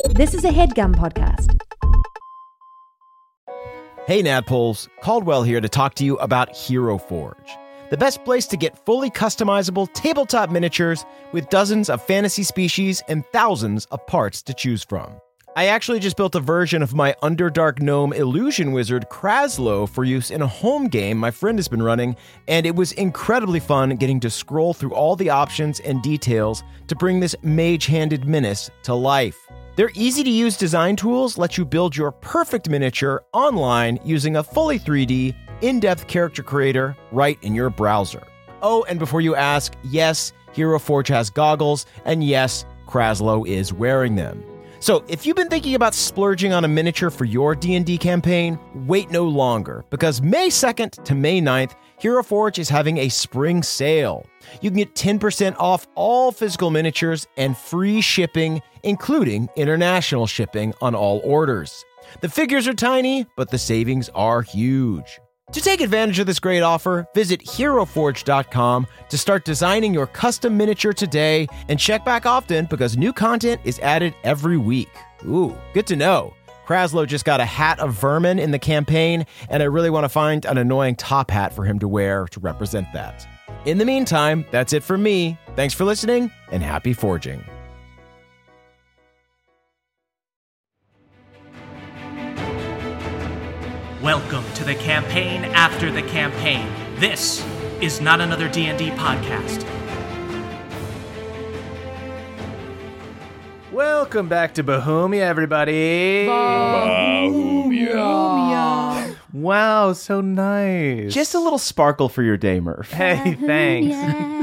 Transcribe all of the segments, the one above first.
This is a HeadGum podcast. Hey Nadpoles, Caldwell here to talk to you about Hero Forge, the best place to get fully customizable tabletop miniatures with dozens of fantasy species and thousands of parts to choose from. I actually just built a version of my Underdark Gnome illusion wizard Kraslow for use in a home game my friend has been running, and it was incredibly fun getting to scroll through all the options and details to bring this mage-handed menace to life. Their easy-to-use design tools let you build your perfect miniature online using a fully 3D, in-depth character creator right in your browser. Oh, and before you ask, yes, Hero Forge has goggles, and yes, Kraslow is wearing them. So if you've been thinking about splurging on a miniature for your D&D campaign, wait no longer, because May 2nd to May 9th, Hero Forge is having a spring sale. You can get 10% off all physical miniatures and free shipping, including international shipping on all orders. The figures are tiny, but the savings are huge. To take advantage of this great offer, visit HeroForge.com to start designing your custom miniature today, and check back often because new content is added every week. Ooh, good to know. Kraslow just got a hat of vermin in the campaign, and I really want to find an annoying top hat for him to wear to represent that. In the meantime, that's it for me. Thanks for listening, and happy forging. Welcome to the campaign after the campaign. This is not another D&D podcast. Welcome back to Bohemia, everybody. Bohemia. Wow, so nice. Just a little sparkle for your day, Murph. Hey, thanks.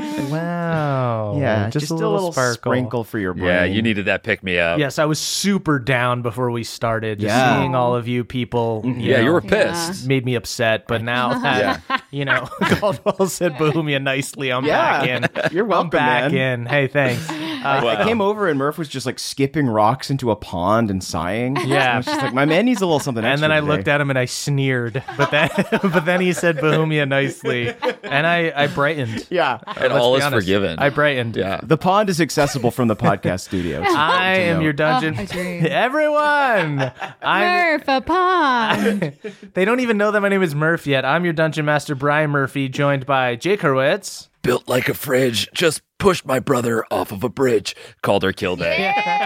Wow. Yeah, just a little sparkle. Sprinkle for your brain. Yeah, you needed that pick-me-up. Yes, I was super down before we started. Just Yeah. seeing all of you people. Yeah, you were pissed. Made me upset, but now that, Caldwell said Bohemia nicely, I'm back in. You're welcome, I'm back man. in. Hey, thanks. I came over and Murph was just like skipping rocks into a pond and sighing. Yeah. I was just like, my man needs a little something extra And then I today. looked at him and I sneered, but then he said Bohemia nicely, and I brightened. Yeah. And all is forgiven. I brightened. Yeah. The pond is accessible from the podcast studio. I am your dungeon. Oh, a dream. Everyone, Murph, a pond. They don't even know that my name is Murph yet. I'm your dungeon master, Brian Murphy, joined by Jake Hurwitz. Built like a fridge, just pushed my brother off of a bridge. Calder Kilday.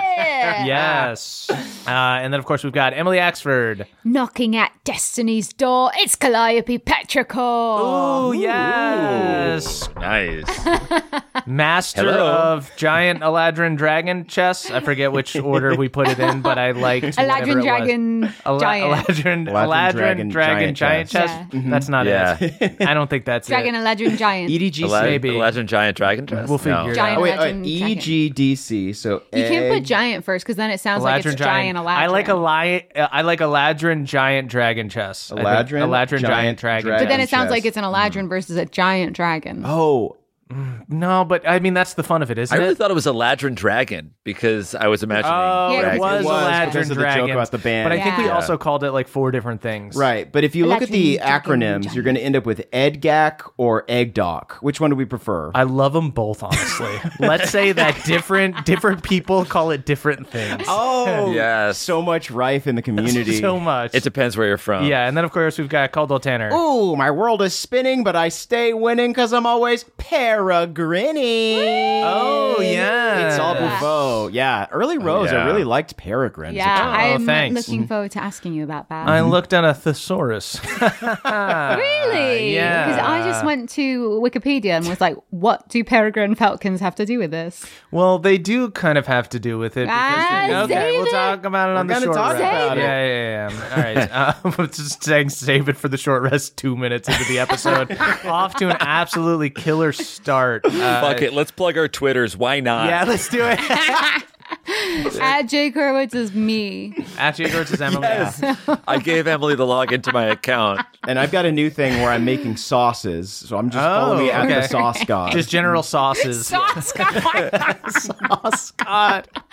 Yes. And then, of course, we've got Emily Axford. Knocking at destiny's door, it's Calliope Petrichor. Oh, yes. Nice. Master Hello. of giant Eladrin dragon chess. I forget which order we put it in, but I liked Eladrin dragon giant. Eladrin dragon giant chess. Yeah. That's not Yeah. it. I don't think that's Dragon it. Eladrin giant. EDGC. Maybe. Legend Giant Dragon Dress? We'll figure it Giant out. Oh, wait, Eladrin dragon. EGDC. So You can't egg- put giant first because then it sounds like it's giant Eladrin. I like Eladrin giant dragon chess. I think Eladrin? Eladrin giant dragon. dragon But then it sounds chess. like it's an Eladrin versus a giant dragon. Oh, No, but I mean that's the fun of it, isn't I really it? thought it was a Ladrin Dragon because I was imagining Oh, Yeah, it dragons. was It was Eladrin because of the dragon. joke about the band. But I think we Yeah. also called it like 4 different things. right. But if you look at the Eladrin dragon acronyms, giant. you're going to end up with EDGAC or EggDoc. Which one do we prefer? I love them both, honestly. Let's say that different people call it different things. Oh, Yes. so much rife in the community. So much. It depends where you're from. Yeah, and then of course we've got Caldwell Tanner. Ooh, my world is spinning, but I stay winning because I'm always peregrining. Oh, yeah. It's all Buffo. Yeah, early Rose, yeah. I really liked Peregrine. Yeah, I'm thanks. looking forward to asking you about that. I looked at a thesaurus. Really? yeah. Because I just went to Wikipedia and was like, what do peregrine falcons have to do with this? Well, they do kind of have to do with it. Because okay, save we'll it. talk about it on the gonna short talk rest. about it. Yeah. All right. I'm just saying save it for the short rest 2 minutes into the episode. Off to an absolutely killer start. Fuck it. Let's plug our Twitters. Why not? Yeah, let's do it. At Jake Hurwitz is me. Actually, it goes to Emily. I gave Emily the login to my account. And I've got a new thing where I'm making sauces, so I'm just following me at okay. the sauce god. Just general sauces. Sauce God. Sauce God.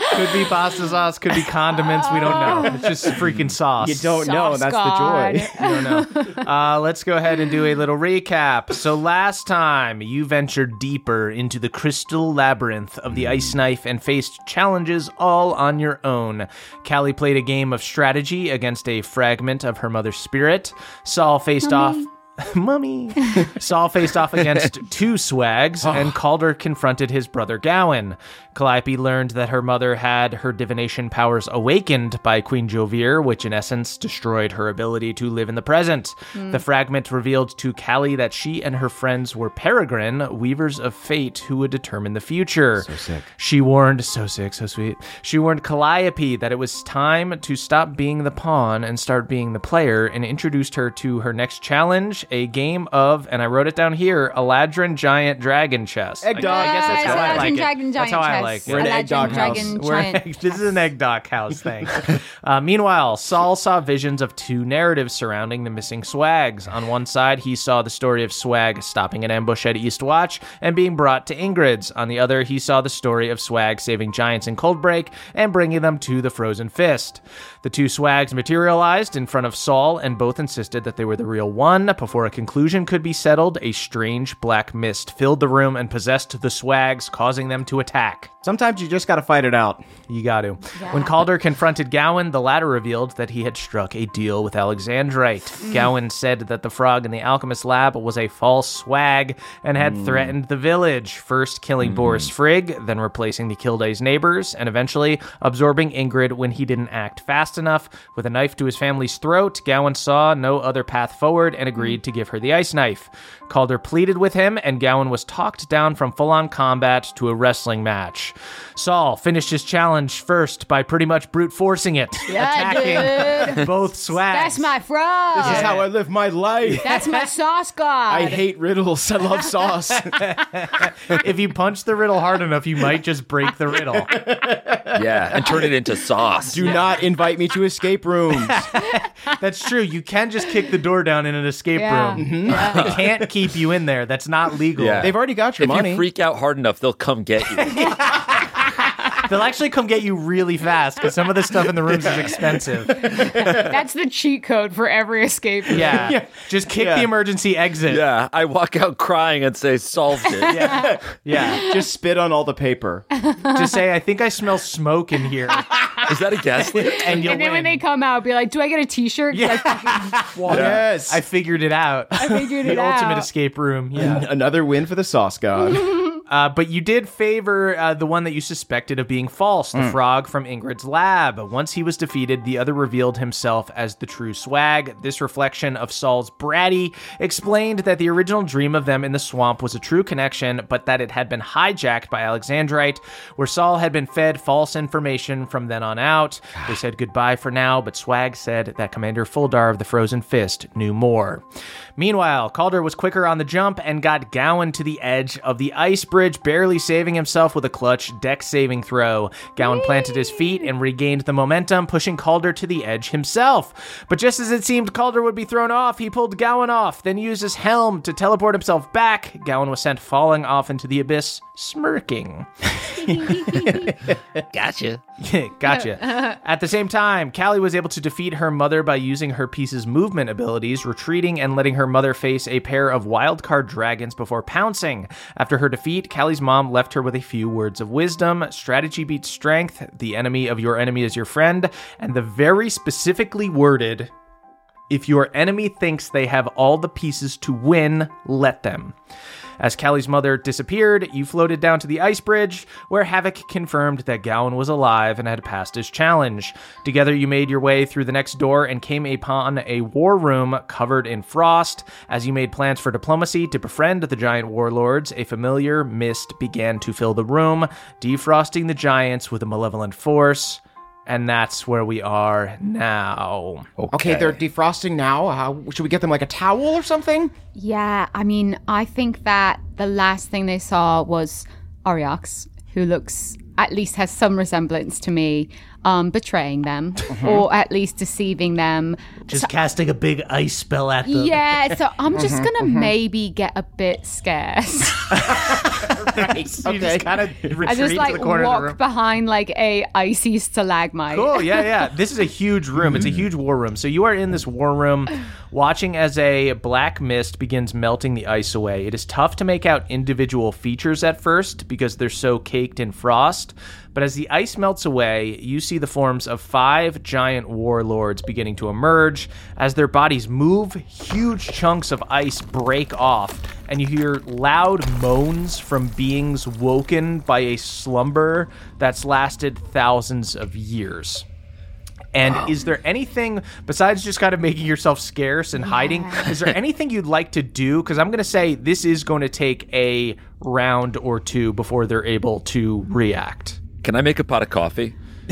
Could be pasta sauce, could be condiments. We don't know. It's just freaking sauce. You don't know. Sauce That's God. the joy. I don't know. Let's go ahead and do a little recap. So last time, you ventured deeper into the crystal labyrinth of the ice knife and faced challenges all on your own. Callie played a game of strategy against a fragment of her mother's spirit. Saul faced off... Mummy. Saul faced off against two swags, and Calder confronted his brother Gowan. Calliope learned that her mother had her divination powers awakened by Queen Jovir, which in essence destroyed her ability to live in the present. The fragment revealed to Callie that she and her friends were Peregrine, weavers of fate who would determine the future. So sick. She warned, so sick, so sweet. She warned Calliope that it was time to stop being the pawn and start being the player, and introduced her to her next challenge, a game of, and I wrote it down here, Eladrin Giant Dragon Chess. Egg dog. I guess that's how I like it. Dragon That's how I like it. We're an egg dog house. This is an egg dog house thing. Meanwhile, Saul saw visions of two narratives surrounding the missing swags. On one side, he saw the story of Swag stopping an ambush at Eastwatch and being brought to Ingrid's. On the other, he saw the story of Swag saving giants in Coldbreak and bringing them to the Frozen Fist. The two swags materialized in front of Saul, and both insisted that they were the real one. Before a conclusion could be settled, a strange black mist filled the room and possessed the swags, causing them to attack. Sometimes you just got to fight it out. You got to. When Calder confronted Gowan, the latter revealed that he had struck a deal with Alexandrite. Gowan said that the frog in the alchemist lab was a false swag and had threatened the village, first killing Boris Frigg, then replacing the Kildae's neighbors, and eventually absorbing Ingrid when he didn't act fast enough. With a knife to his family's throat, Gowan saw no other path forward and agreed to give her the ice knife. Calder pleaded with him, and Gowan was talked down from full-on combat to a wrestling match. Saul finished his challenge first by pretty much brute forcing it, attacking both swags. That's my frog. This is how I live my life. That's my sauce god. I hate riddles. I love sauce. If you punch the riddle hard enough, you might just break the riddle. Yeah, and turn it into sauce. Do not invite me to escape rooms. That's true. You can just kick the door down in an escape room. They can't keep you in there. That's not legal. Yeah. They've already got your If money. you freak out hard enough, they'll come get you. They'll actually come get you really fast because some of the stuff in the rooms is expensive. That's the cheat code for every escape room. Yeah. Just kick the emergency exit. Yeah, I walk out crying and say, solved it. Yeah. Just spit on all the paper. Just say, I think I smell smoke in here. Is that a gas leak? And you'll And then win. when they come out, be like, do I get a t-shirt? Yeah. Yes. I figured it out. I figured it The out. ultimate escape room. Yeah. Another win for the sauce god. But you did favor the one that you suspected of being false, the frog from Ingrid's lab. Once he was defeated, the other revealed himself as the true swag. This reflection of Saul's bratty explained that the original dream of them in the swamp was a true connection, but that it had been hijacked by Alexandrite, where Saul had been fed false information from then on out. They said goodbye for now, but Swag said that Commander Fuldar of the Frozen Fist knew more. Meanwhile, Calder was quicker on the jump and got Gowan to the edge of the ice bridge, barely saving himself with a clutch deck saving throw. Gowan planted his feet and regained the momentum, pushing Calder to the edge himself. But just as it seemed Calder would be thrown off, he pulled Gowan off, then used his helm to teleport himself back. Gowan was sent falling off into the abyss, smirking. Gotcha. Gotcha. At the same time, Callie was able to defeat her mother by using her piece's movement abilities, retreating and letting her mother face a pair of wildcard dragons before pouncing. After her defeat, Callie's mom left her with a few words of wisdom. Strategy beats strength, the enemy of your enemy is your friend, and the very specifically worded, if your enemy thinks they have all the pieces to win, let them. As Callie's mother disappeared, you floated down to the ice bridge, where Havoc confirmed that Gowan was alive and had passed his challenge. Together, you made your way through the next door and came upon a war room covered in frost. As you made plans for diplomacy to befriend the giant warlords, a familiar mist began to fill the room, defrosting the giants with a malevolent force. And that's where we are now. Okay, they're defrosting now. How should we get them like a towel or something? Yeah, I mean, I think that the last thing they saw was Ariox, who looks, at least has some resemblance to me, betraying them, or at least deceiving them. Just casting a big ice spell at them. Yeah, so I'm just gonna maybe get a bit scared. Right. You just kind of retreat I just to the corner of the room. walk behind like a icy stalagmite. Cool, yeah. This is a huge room. It's a huge war room. So you are in this war room watching as a black mist begins melting the ice away. It is tough to make out individual features at first because they're so caked in frost. But as the ice melts away, you see the forms of 5 giant warlords beginning to emerge. As their bodies move, huge chunks of ice break off, and you hear loud moans from beings woken by a slumber that's lasted thousands of years. And is there anything, besides just kind of making yourself scarce and hiding, is there anything you'd like to do? Because I'm going to say this is going to take a round or two before they're able to react. Can I make a pot of coffee?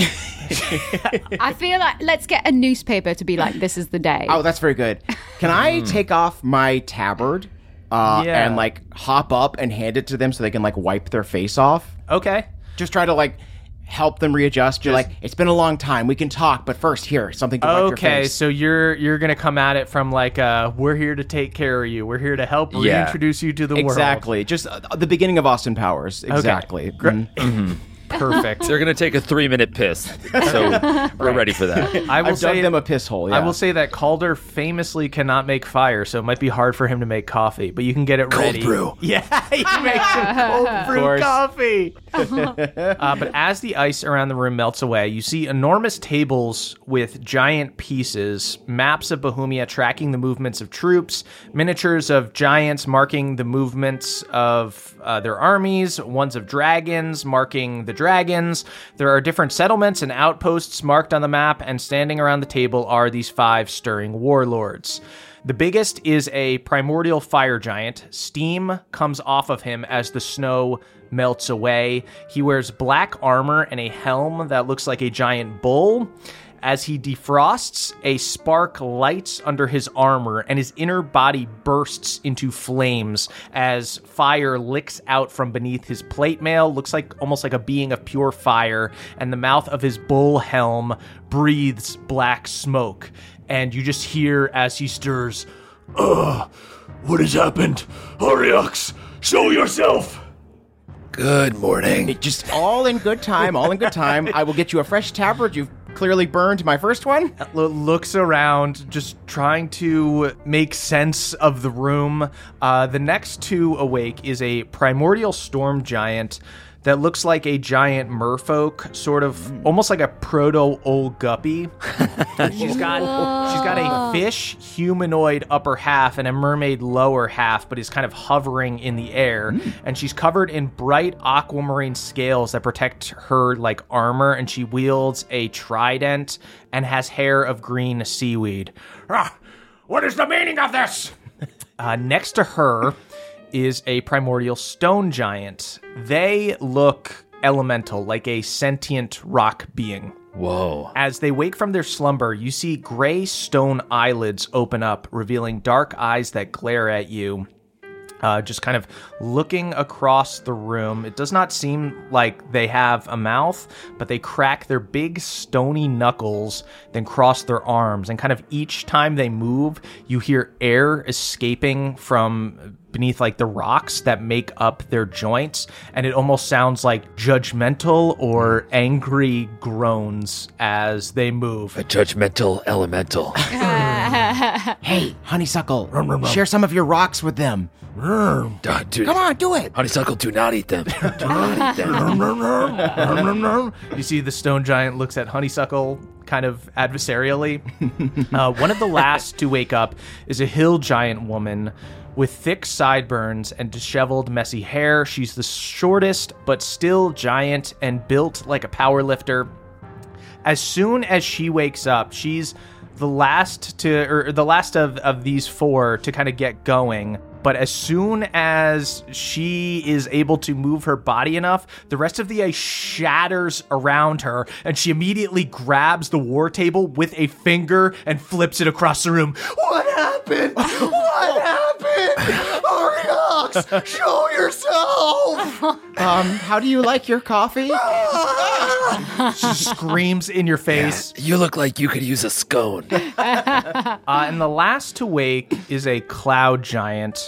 I feel like let's get a newspaper to be like, this is the day. Oh, that's very good. Can I take off my tabard and like hop up and hand it to them so they can like wipe their face off? Okay. Just try to like help them readjust. You're like, it's been a long time. We can talk, but first, here, something to wipe your Okay, face. so you're gonna come at it from like, we're here to take care of you. We're here to help reintroduce you to the world. Exactly. Just the beginning of Austin Powers. Exactly. Perfect. They're going to take a 3-minute piss, so we're ready for that. I've dug them a piss hole, yeah. I will say that Calder famously cannot make fire, so it might be hard for him to make coffee, but you can get it ready. brew. Yeah, he makes some cold brew coffee. But as the ice around the room melts away, you see enormous tables with giant pieces, maps of Bohemia tracking the movements of troops, miniatures of giants marking the movements of their armies, ones of dragons marking the dragons. There are different settlements and outposts marked on the map, and standing around the table are these 5 stirring warlords. The biggest is a primordial fire giant. Steam comes off of him as the snow melts away. He wears black armor and a helm that looks like a giant bull. As he defrosts, a spark lights under his armor, and his inner body bursts into flames as fire licks out from beneath his plate mail. Looks like almost like a being of pure fire, and the mouth of his bull helm breathes black smoke. And you just hear as he stirs, What has happened? Ariox, show yourself! Good morning. It just all in good time, I will get you a fresh tabard. You've clearly burned my first one. Looks around, just trying to make sense of the room. The next to awake is a primordial storm giant that looks like a giant merfolk, sort of almost like a proto old guppy. She's got a fish humanoid upper half and a mermaid lower half, but is kind of hovering in the air. And she's covered in bright aquamarine scales that protect her like armor, and she wields a trident and has hair of green seaweed. What is the meaning of this? Next to her is a primordial stone giant. They look elemental, like a sentient rock being. Whoa. As they wake from their slumber, you see gray stone eyelids open up, revealing dark eyes that glare at you. Just kind of looking across the room. It does not seem like they have a mouth, but they crack their big stony knuckles, then cross their arms. And kind of each time they move, you hear air escaping from beneath like the rocks that make up their joints. And it almost sounds like judgmental or angry groans as they move. A judgmental elemental. Hey, Honeysuckle, share some of your rocks with them. Dude, Come on, do it. Honeysuckle, do not eat them. Do not eat them. You see the stone giant looks at Honeysuckle kind of adversarially. One of the last to wake up is a hill giant woman with thick sideburns and disheveled, messy hair. She's the shortest, but still giant and built like a powerlifter. As soon as she wakes up, she's the last of these 4 to kind of get going. But as soon as she is able to move her body enough, the rest of the ice shatters around her, and she immediately grabs the war table with a finger and flips it across the room. What happened? What happened? Ariox, show yourself! How do you like your coffee? She screams in your face. You look like you could use a scone. And the last to wake is a cloud giant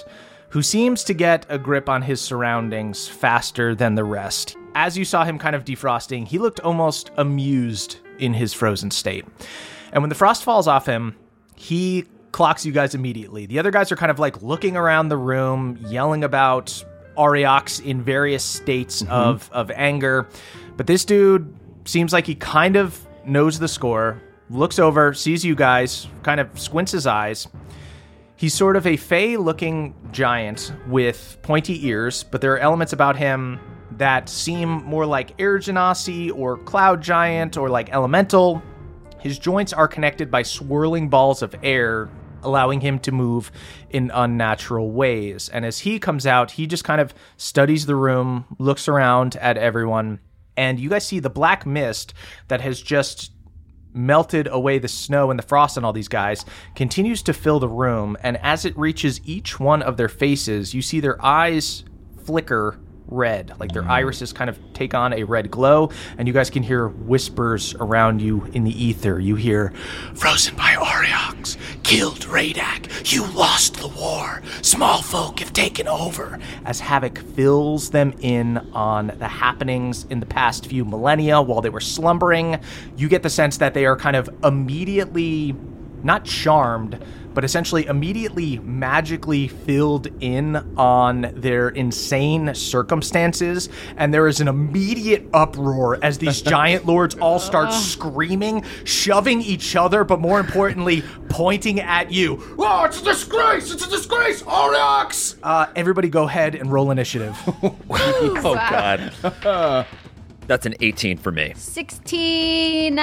who seems to get a grip on his surroundings faster than the rest. As you saw him kind of defrosting, he looked almost amused in his frozen state. And when the frost falls off him, he clocks you guys immediately. The other guys are kind of like looking around the room, yelling about Ariox in various states of anger. But this dude seems like he kind of knows the score, looks over, sees you guys, kind of squints his eyes. He's sort of a fey-looking giant with pointy ears, but there are elements about him that seem more like Air Genasi or Cloud Giant or like Elemental. His joints are connected by swirling balls of air, allowing him to move in unnatural ways. And as he comes out, he just kind of studies the room, looks around at everyone, and you guys see the black mist that has just melted away the snow and the frost on all these guys continues to fill the room. And as it reaches each one of their faces, you see their eyes flicker red, like their irises kind of take on a red glow, and you guys can hear whispers around you in the ether. You hear, "Frozen by Ariox, killed Radak, you lost the war, small folk have taken over," as Havoc fills them in on the happenings in the past few millennia while they were slumbering. You get the sense that they are kind of immediately, not charmed, but essentially immediately magically filled in on their insane circumstances, and there is an immediate uproar as these giant lords all start screaming, shoving each other, but more importantly, pointing at you. Oh, it's a disgrace! It's a disgrace! Ariox! Everybody go ahead and roll initiative. Oh, God. That's an 18 for me. 16.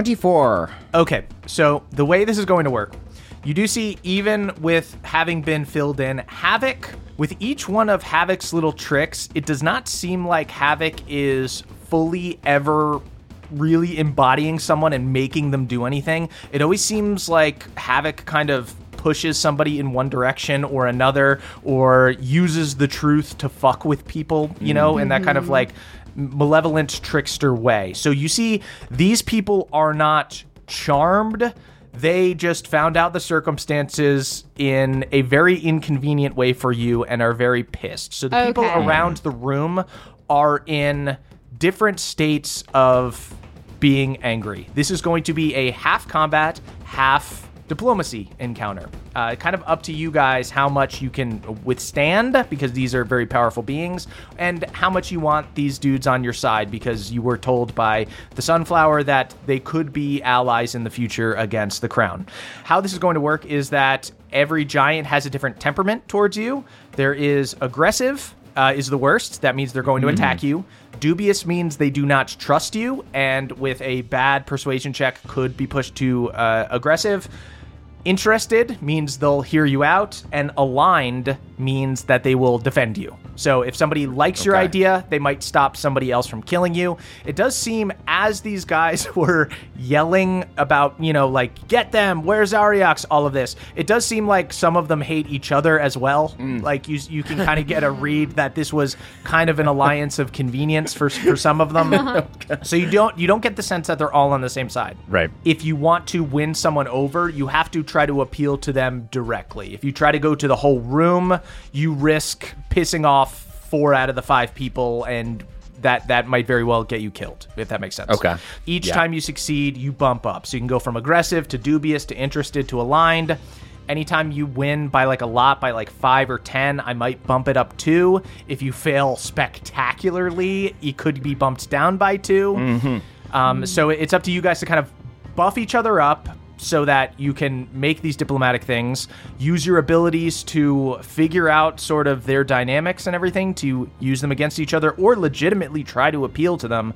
24. Okay, so the way this is going to work, you do see, even with having been filled in, Havoc, with each one of Havoc's little tricks, it does not seem like Havoc is fully ever really embodying someone and making them do anything. It always seems like Havoc kind of pushes somebody in one direction or another, or uses the truth to fuck with people, you know, in that kind of like malevolent trickster way. So you see, these people are not charmed. They just found out the circumstances in a very inconvenient way for you and are very pissed. So the people around the room are in different states of being angry. This is going to be a half combat, half diplomacy encounter. Kind of up to you guys how much you can withstand, because these are very powerful beings, and how much you want these dudes on your side, because you were told by the Sunflower that they could be allies in the future against the Crown. How this is going to work is that every giant has a different temperament towards you. There is aggressive, is the worst. That means they're going to attack you. Dubious means they do not trust you, and with a bad persuasion check could be pushed to aggressive. Interested means they'll hear you out, and aligned means that they will defend you. So if somebody likes your idea, they might stop somebody else from killing you. It does seem, as these guys were yelling about, you know, like, get them, where's Ariox, all of this, it does seem like some of them hate each other as well. Like, you can kind of get a read that this was kind of an alliance of convenience for some of them. So you don't get the sense that they're all on the same side. Right. If you want to win someone over, you have to try to appeal to them directly. If you try to go to the whole room, you risk pissing off 4 out of the 5 people, and that might very well get you killed, if that makes sense. Okay. Each time you succeed, you bump up. So you can go from aggressive to dubious to interested to aligned. Anytime you win by like a lot, by like 5 or 10, I might bump it up 2. If you fail spectacularly, it could be bumped down by 2. So it's up to you guys to kind of buff each other up, so that you can make these diplomatic things, use your abilities to figure out sort of their dynamics and everything to use them against each other, or legitimately try to appeal to them,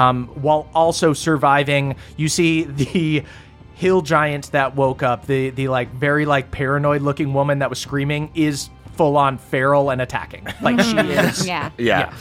while also surviving. You see the hill giant that woke up, the like very like paranoid looking woman that was screaming, is full on feral and attacking. Like she is. Yeah.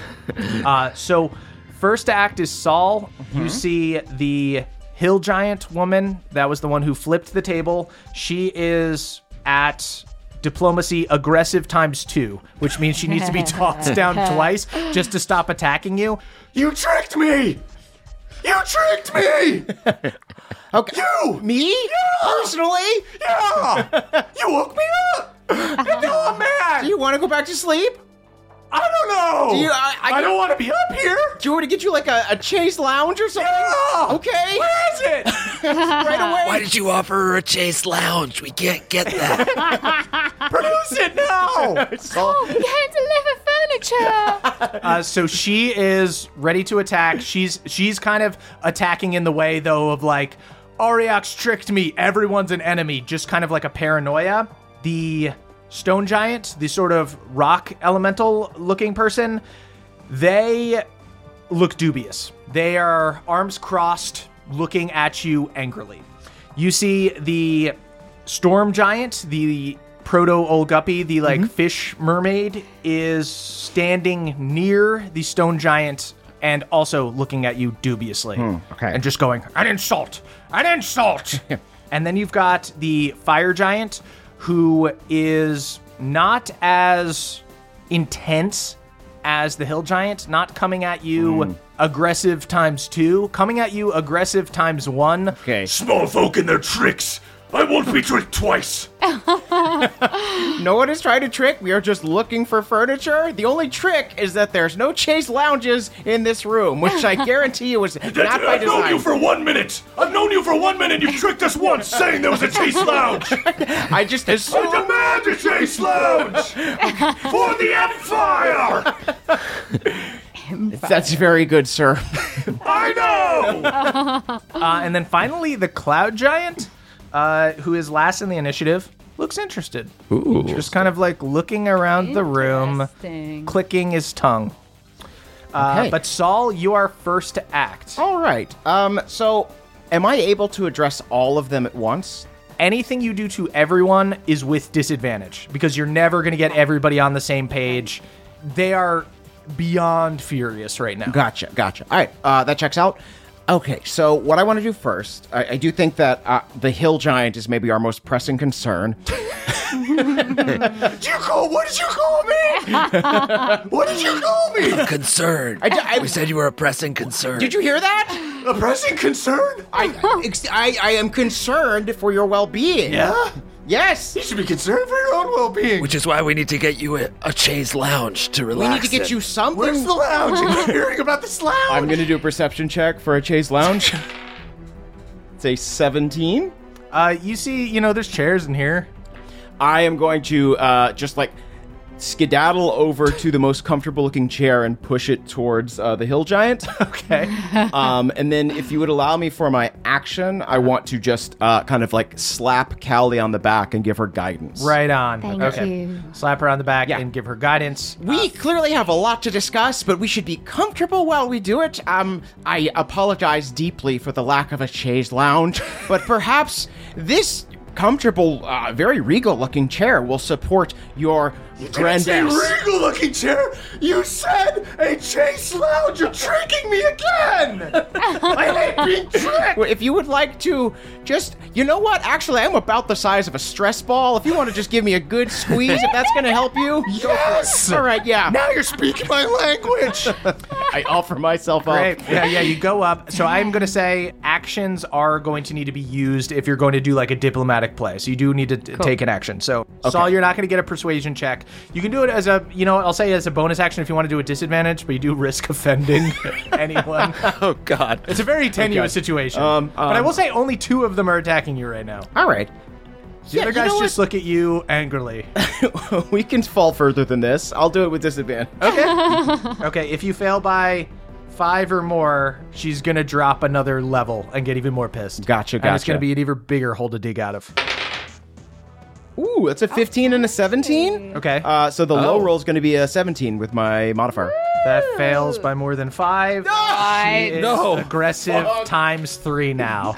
So first act is Saul. You see the hill giant woman, that was the one who flipped the table. She is at diplomacy aggressive ¡2, which means she needs to be tossed down twice just to stop attacking you. You tricked me! You tricked me! Okay. You! Me? Yeah! Personally? Yeah! You woke me up! No, man! Do you want to go back to sleep? I don't know! I don't want to be up here! Do you want me to get you like a Chase Lounge or something? No! Okay. Where is it? Right away. Why did you offer her a Chase Lounge? We can't get that. Produce it now! You can't deliver furniture. So she is ready to attack. She's kind of attacking in the way, though, of like, Auriax tricked me. Everyone's an enemy. Just kind of like a paranoia. The stone giant, the sort of rock elemental looking person, they look dubious. They are arms crossed, looking at you angrily. You see the storm giant, the proto-Olguppy, the like fish mermaid, is standing near the stone giant and also looking at you dubiously. Okay. And just going, an insult! An insult! And then you've got the fire giant, who is not as intense as the hill giant, not coming at you aggressive ×2, coming at you aggressive ×1. Okay. Small folk and their tricks. I won't be tricked twice. No one is trying to trick. We are just looking for furniture. The only trick is that there's no Chase Lounges in this room, which I guarantee you was not by I've known design. you for 1 minute. I've known you for 1 minute. You tricked us once, saying there was a Chase Lounge. I just assumed. I demand a Chase Lounge for the Empire. That's very good, sir. I know. And then finally, the cloud giant, who is last in the initiative, looks interested. Ooh. Just kind of like looking around the room, Interesting. clicking his tongue. Okay. But Saul, you are first to act. All right. So, am I able to address all of them at once? Anything you do to everyone is with disadvantage because you're never going to get everybody on the same page. They are beyond furious right now. Gotcha. All right. That checks out. Okay, so what I want to do first, I do think that the hill giant is maybe our most pressing concern. What did you call me? What did you call me? I'm concerned. We said you were a pressing concern. Did you hear that? A pressing concern? I am concerned for your well-being. Yeah? Yes. You should be concerned for your own well-being. Which is why we need to get you a Chase Lounge to relax. We need to get you something. Where's the lounge? I keep hearing about this lounge. I'm going to do a perception check for a Chase Lounge. It's a 17. You see, there's chairs in here. I am going to just like skedaddle over to the most comfortable looking chair and push it towards the hill giant. Okay. And then if you would allow me for my action, I want to just kind of like slap Callie on the back and give her guidance. Right on. Thank okay. you. Slap her on the back Yeah. and give her guidance. We clearly have a lot to discuss, but we should be comfortable while we do it. I apologize deeply for the lack of a chaise lounge, but perhaps this comfortable, very regal-looking chair will support your grandeur. Regal-looking chair? You said a Chase Lounge. You're tricking me again. I hate being tricked. If you would like to just, you know what? Actually, I'm about the size of a stress ball. If you want to just give me a good squeeze, if that's going to help you, Yes. all right, yeah. Now you're speaking my language. I offer myself up. Great. Yeah, you go up. So I'm going to say actions are going to need to be used if you're going to do like a diplomatic play. So you do need to take an action. So Saul, you're not going to get a persuasion check. You can do it as a, I'll say as a bonus action if you want to do a disadvantage, but you do risk offending anyone. Oh, God. It's a very tenuous situation. But I will say only 2 of them are attacking you right now. All right. The other guys just look at you angrily. We can fall further than this. I'll do it with disadvantage. Okay, if you fail by 5 or more, she's going to drop another level and get even more pissed. Gotcha. And it's going to be an even bigger hole to dig out of. Ooh, that's a 15 and a 17? Okay. So the low roll is going to be a 17 with my modifier. That fails by more than 5. She is aggressive ×3 now.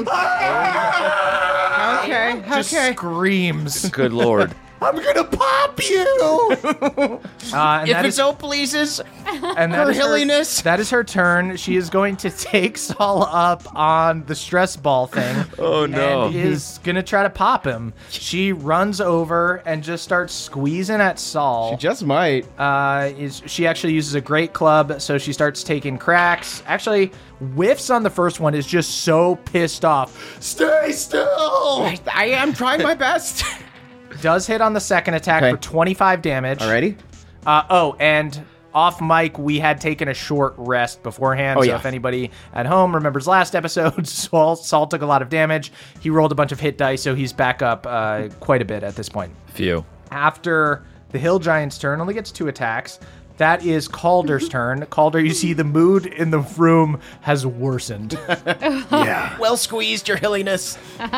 Okay. Just screams. Good Lord. I'm going to pop you! And If that it is- so pleases. and that her is hilliness. That is her turn. She is going to take Saul up on the stress ball thing. Oh, no. And is going to try to pop him. She runs over and just starts squeezing at Saul. Just might. She actually uses a great club, so she starts taking cracks. Actually, whiffs on the first one, is just so pissed off. Stay still! I am trying my best. does hit on the second attack Okay. for 25 damage. Alrighty. And off mic, we had taken a short rest beforehand. Oh, so yeah. if anybody at home remembers last episode, Saul took a lot of damage. He rolled a bunch of hit dice, so he's back up quite a bit at this point. Phew. After the Hill Giant's turn, only gets 2 attacks. That is Calder's turn. Calder, you see the mood in the room has worsened. Yeah. Well squeezed, your hilliness.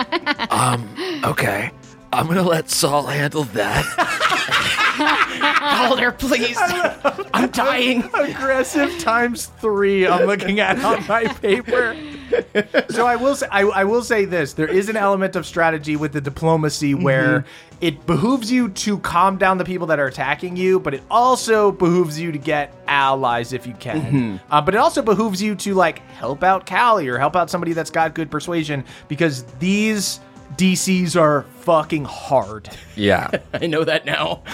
Okay. I'm gonna let Saul handle that. Calder, please. I'm dying. Aggressive ×3 I'm looking at on my paper. So I will say this. There is an element of strategy with the diplomacy where it behooves you to calm down the people that are attacking you, but it also behooves you to get allies if you can. But it also behooves you to help out Callie or help out somebody that's got good persuasion, because these DCs are fucking hard. Yeah. I know that now.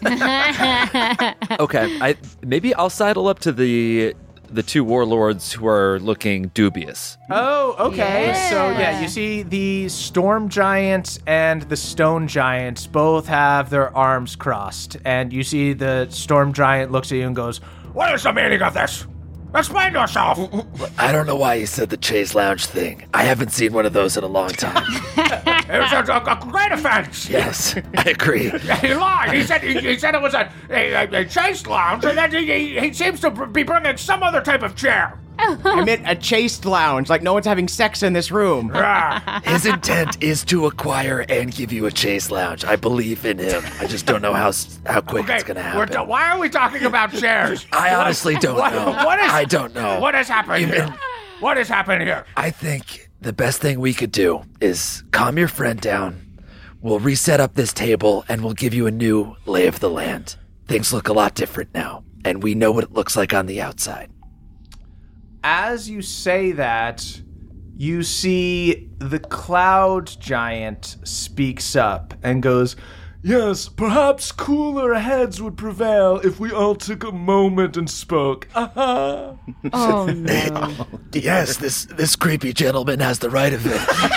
Okay. Maybe I'll sidle up to the 2 warlords who are looking dubious. Oh, okay. Yeah. So, yeah, you see the Storm Giant and the Stone Giant both have their arms crossed. And you see the Storm Giant looks at you and goes, What is the meaning of this? Explain yourself. I don't know why you said the Chase Lounge thing. I haven't seen one of those in a long time. It's a great offense. Yes, I agree. He lied. He said it was a chase lounge, and then he seems to be bringing some other type of chair. I meant a chaste lounge, like no one's having sex in this room. His intent is to acquire and give you a Chase Lounge. I believe in him. I just don't know how quick it's gonna happen. Why are we talking about chairs? I honestly don't know. I don't know. What has happened here? What has happened here? I think the best thing we could do is calm your friend down. We'll reset up this table and we'll give you a new lay of the land. Things look a lot different now, and we know what it looks like on the outside. as you say that, you see the Cloud Giant speaks up and goes, Yes, perhaps cooler heads would prevail if we all took a moment and spoke. Oh, no. Yes, this creepy gentleman has the right of it.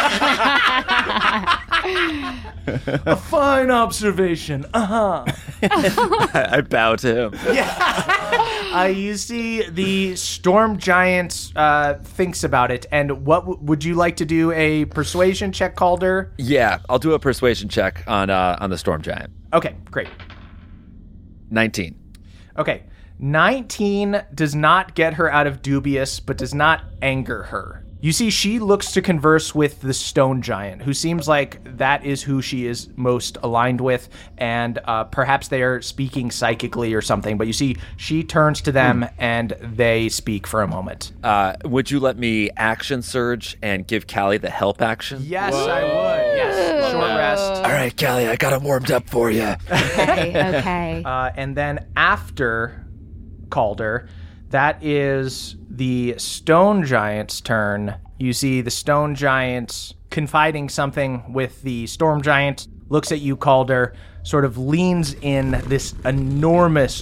A fine observation. I bow to him. you see the Storm Giant thinks about it, and what would you like to do? A persuasion check, Calder? Yeah, I'll do a persuasion check on the Storm Giant. Okay, great. 19. Okay, 19 does not get her out of dubious, but does not anger her. You see, she looks to converse with the Stone Giant, who seems like that is who she is most aligned with, and perhaps they are speaking psychically or something, but you see, she turns to them and they speak for a moment. Would you let me action surge and give Callie the help action? Yes, I would. Yes, short rest. All right, Callie, I got him warmed up for you. Okay. And then after Calder, that is the Stone Giant's turn. You see the Stone Giant confiding something with the Storm Giant, looks at you, Calder, sort of leans in, this enormous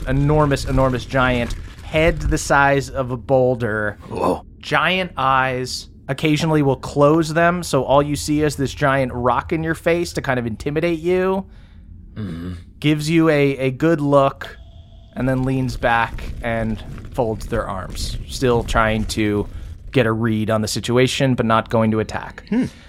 giant, head the size of a boulder. Whoa. Giant eyes. Occasionally will close them, so all you see is this giant rock in your face to kind of intimidate you. Gives you a good look, and then leans back and folds their arms, still trying to get a read on the situation, but not going to attack.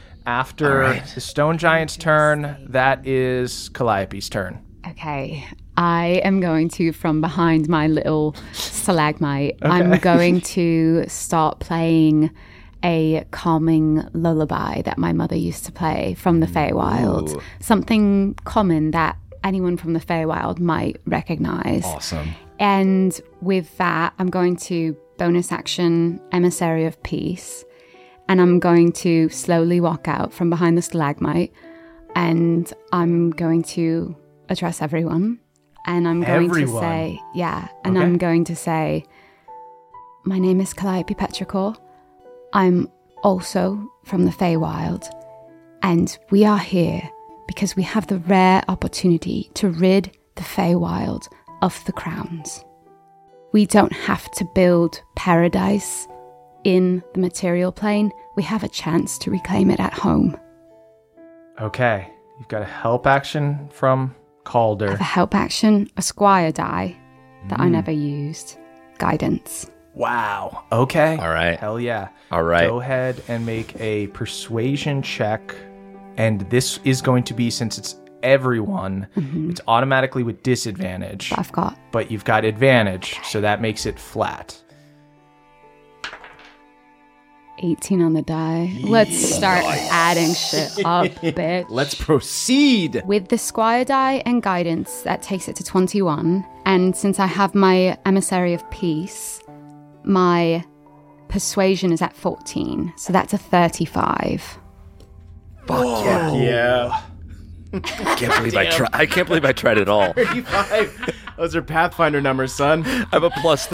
After the Stone Giant's turn, that is Calliope's turn. Okay. I am going to, from behind my little stalagmite, I'm going to start playing a calming lullaby that my mother used to play from the Feywild. Something common that anyone from the Feywild might recognize. Awesome. And with that, I'm going to bonus action Emissary of Peace, and I'm going to slowly walk out from behind the stalagmite, and I'm going to address everyone, and I'm going to say, I'm going to say, my name is Calliope Petrichor. I'm also from the Feywild, and we are here because we have the rare opportunity to rid the Feywild of the crowns. We don't have to build paradise in the material plane. We have a chance to reclaim it at home. Okay. You've got a help action from Calder. I have a help action, a squire die that I never used. Guidance. Wow. Okay. All right. Hell yeah. All right. Go ahead and make a persuasion check. And this is going to be, since it's everyone, it's automatically with disadvantage. But I've got. But you've got advantage, so that makes it flat. 18 on the die. Let's start adding shit up, bitch. Let's proceed. With the squire die and guidance, that takes it to 21. And since I have my emissary of peace, my persuasion is at 14. So that's a 35. Fuck yeah. Yeah. I can't believe I tried it all. 35. Those are Pathfinder numbers, son. I have a +3.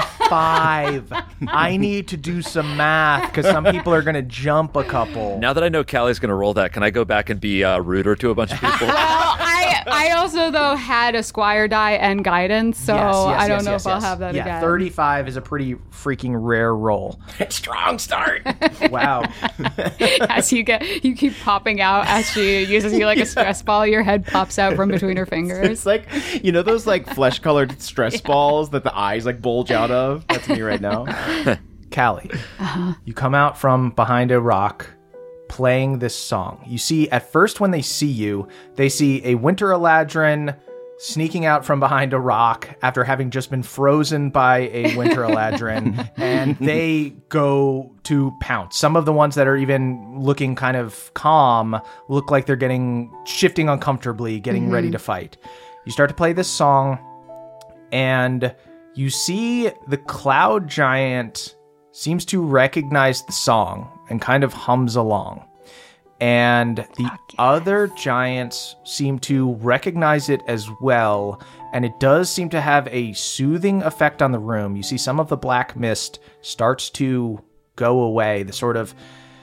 35. I need to do some math because some people are going to jump a couple. Now that I know Callie's going to roll that, can I go back and be ruder to a bunch of people? Well, I also, though, had a squire die and guidance, so I don't know if I'll have that again. 35 is a pretty freaking rare roll. Strong start. Wow. As you keep popping out as she uses you like a stress ball, your head pops out from between her fingers. It's like, you know those like flesh-colored stress balls that the eyes like bulge out of? That's me right now. Callie, you come out from behind a rock playing this song. You see, at first when they see a Winter Eladrin sneaking out from behind a rock after having just been frozen by a Winter Eladrin, and they go to pounce. Some of the ones that are even looking kind of calm look like they're shifting uncomfortably, getting ready to fight. You start to play this song, and you see the cloud giant seems to recognize the song and kind of hums along. And the other giants seem to recognize it as well, and it does seem to have a soothing effect on the room. You see some of the black mist starts to go away, the sort of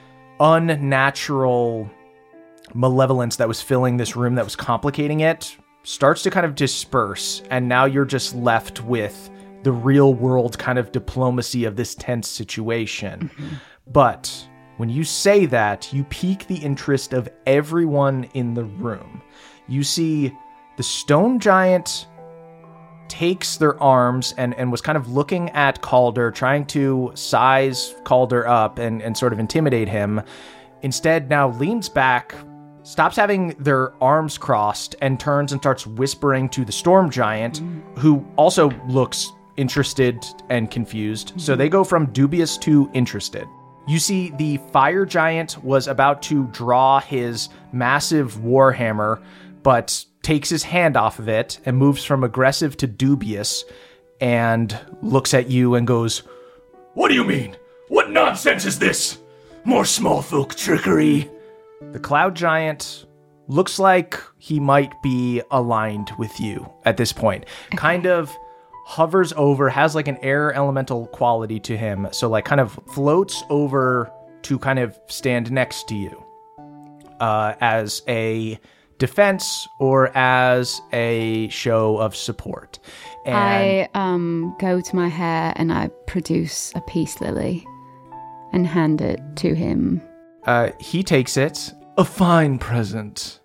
unnatural malevolence that was filling this room that was complicating it starts to kind of disperse, and now you're just left with the real world kind of diplomacy of this tense situation. But when you say that, you pique the interest of everyone in the room. You see the stone giant takes their arms and was kind of looking at Calder, trying to size Calder up and sort of intimidate him. Instead, now leans back, stops having their arms crossed, and turns and starts whispering to the storm giant, who also looks interested and confused. So they go from dubious to interested. You see the fire giant was about to draw his massive warhammer, but takes his hand off of it and moves from aggressive to dubious and looks at you and goes, What do you mean? What nonsense is this? More small folk trickery? The cloud giant looks like he might be aligned with you at this point. Kind of hovers over, has like an air elemental quality to him. So like kind of floats over to kind of stand next to you as a defense or as a show of support. And I go to my hair and I produce a peace lily and hand it to him. He takes it. A fine present.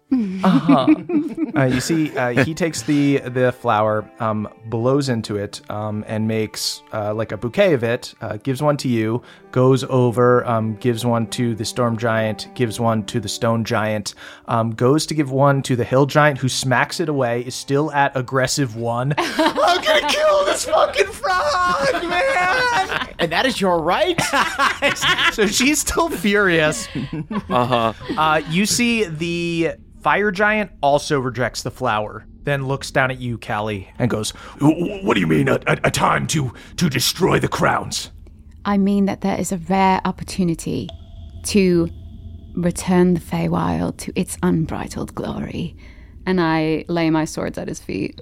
You see, he takes the flower, blows into it, and makes like a bouquet of it, gives one to you, goes over, gives one to the storm giant, gives one to the stone giant, goes to give one to the hill giant, who smacks it away, is still at aggressive 1. I'm gonna kill this fucking frog, man! And that is your right? So she's still furious. You see the fire giant also rejects the flower, then looks down at you, Callie, and goes, What do you mean, a time to destroy the crowns? I mean that there is a rare opportunity to return the Feywild to its unbridled glory. And I lay my swords at his feet.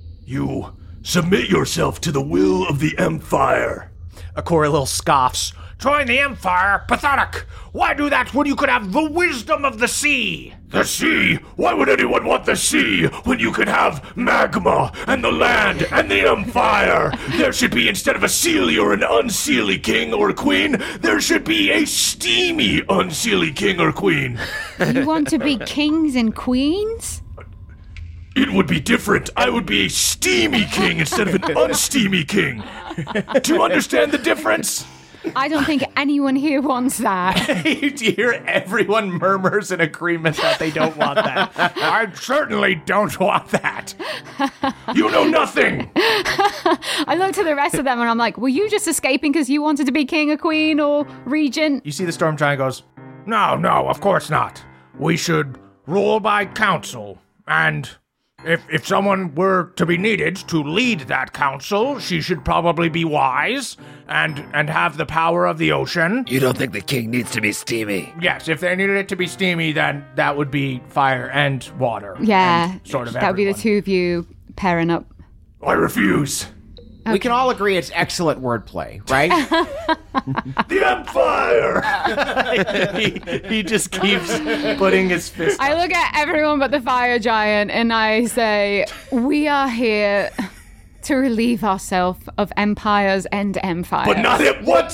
You submit yourself to the will of the Empire. Akorilil scoffs. Join the Empire? Pathetic! Why do that when you could have the wisdom of the sea? The sea? Why would anyone want the sea when you could have magma and the land and the Empire? There should be, instead of a sealy or an unsealy king or queen, there should be a steamy unsealy king or queen. You want to be kings and queens? It would be different. I would be a steamy king instead of an unsteamy king. Do you understand the difference? I don't think anyone here wants that. You hear everyone murmurs in agreement that they don't want that. I certainly don't want that. You know nothing. I look to the rest of them and I'm like, were you just escaping because you wanted to be king or queen or regent? You see the storm giant goes, No, of course not. We should rule by council, and if someone were to be needed to lead that council, she should probably be wise and have the power of the ocean. You don't think the king needs to be steamy? Yes, if they needed it to be steamy, then that would be fire and water. Yeah, and sort of that would be the two of you pairing up. I refuse. We can all agree it's excellent wordplay, right? The Empire! he just keeps putting his fist. I look at everyone but the fire giant and I say, we are here to relieve ourselves of empires and empires. But not it. What?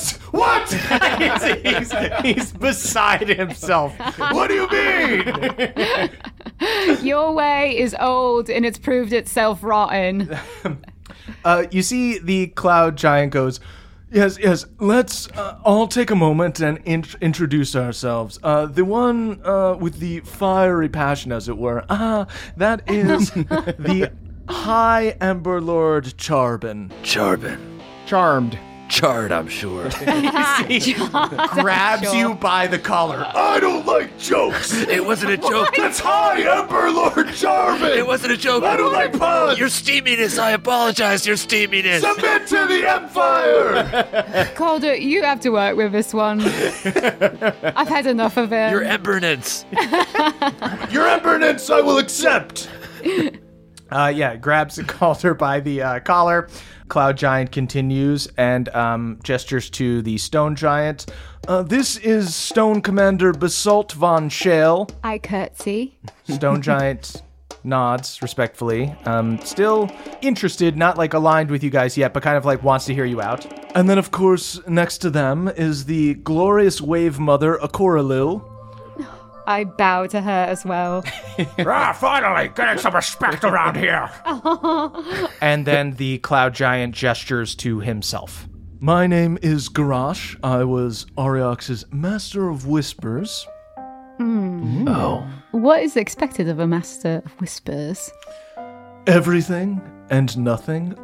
he's beside himself. What do you mean? Your way is old and it's proved itself rotten. You see the cloud giant goes, yes, let's all take a moment and introduce ourselves. The one with the fiery passion, as it were. That is the High Ember Lord Charbon. Charmed. Charred, I'm sure. Grabs you by the collar. I don't like jokes. It wasn't a joke. That's High Emperor Lord Jarvan. It wasn't a joke. I don't like puns. Your steaminess, I apologize, your steaminess. Submit to the Empire. Calder, you have to work with this one. I've had enough of it. Your embernance. Your embernance I will accept. Grabs Calder by the collar. Cloud Giant continues and gestures to the Stone Giant. This is Stone Commander Basalt von Shale. I curtsy. Stone Giant nods respectfully. Still interested, not like aligned with you guys yet, but kind of like wants to hear you out. And then, of course, next to them is the glorious Wave Mother, Akoralil. I bow to her as well. Finally, getting some respect around here. And then the Cloud Giant gestures to himself. My name is Garrosh. I was Ariox's Master of Whispers. Oh. What is expected of a Master of Whispers? Everything and nothing.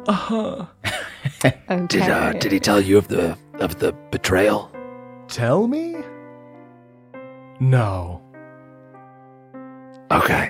Okay. Did he tell you of the betrayal? Tell me? No. Okay.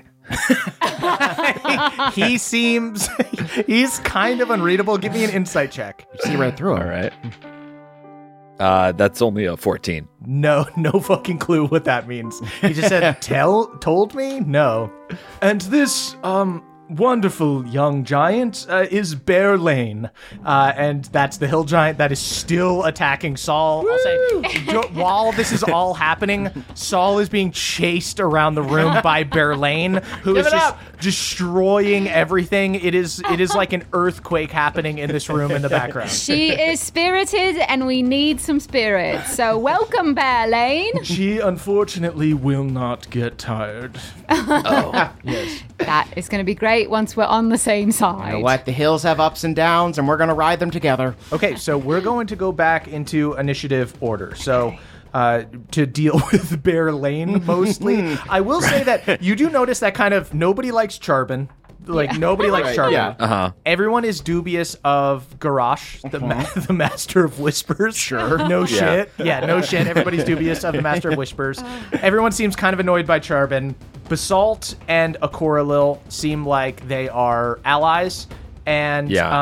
He's kind of unreadable. Give me an insight check. You see right through him. All right. That's only a 14. No fucking clue what that means. He just said, told me? No. And this, wonderful young giant is Bear Lane. And that's the hill giant that is still attacking Saul. I'll say, while this is all happening, Saul is being chased around the room by Bear Lane, who is just destroying everything. It is like an earthquake happening in this room in the background. She is spirited and we need some spirits. So welcome, Bear Lane. She unfortunately will not get tired. Oh. Yes. That is going to be great once we're on the same side. You know what? The hills have ups and downs, and we're going to ride them together. Okay, so we're going to go back into initiative order. So to deal with Bear Lane mostly, I will say that you do notice that kind of nobody likes Charbon. Nobody likes Charbon. Yeah. Uh-huh. Everyone is dubious of Garrosh, the Master of Whispers. Sure. No shit. Yeah, no shit. Everybody's dubious of the Master of Whispers. Everyone seems kind of annoyed by Charbon. Basalt and Akoralil seem like they are allies. And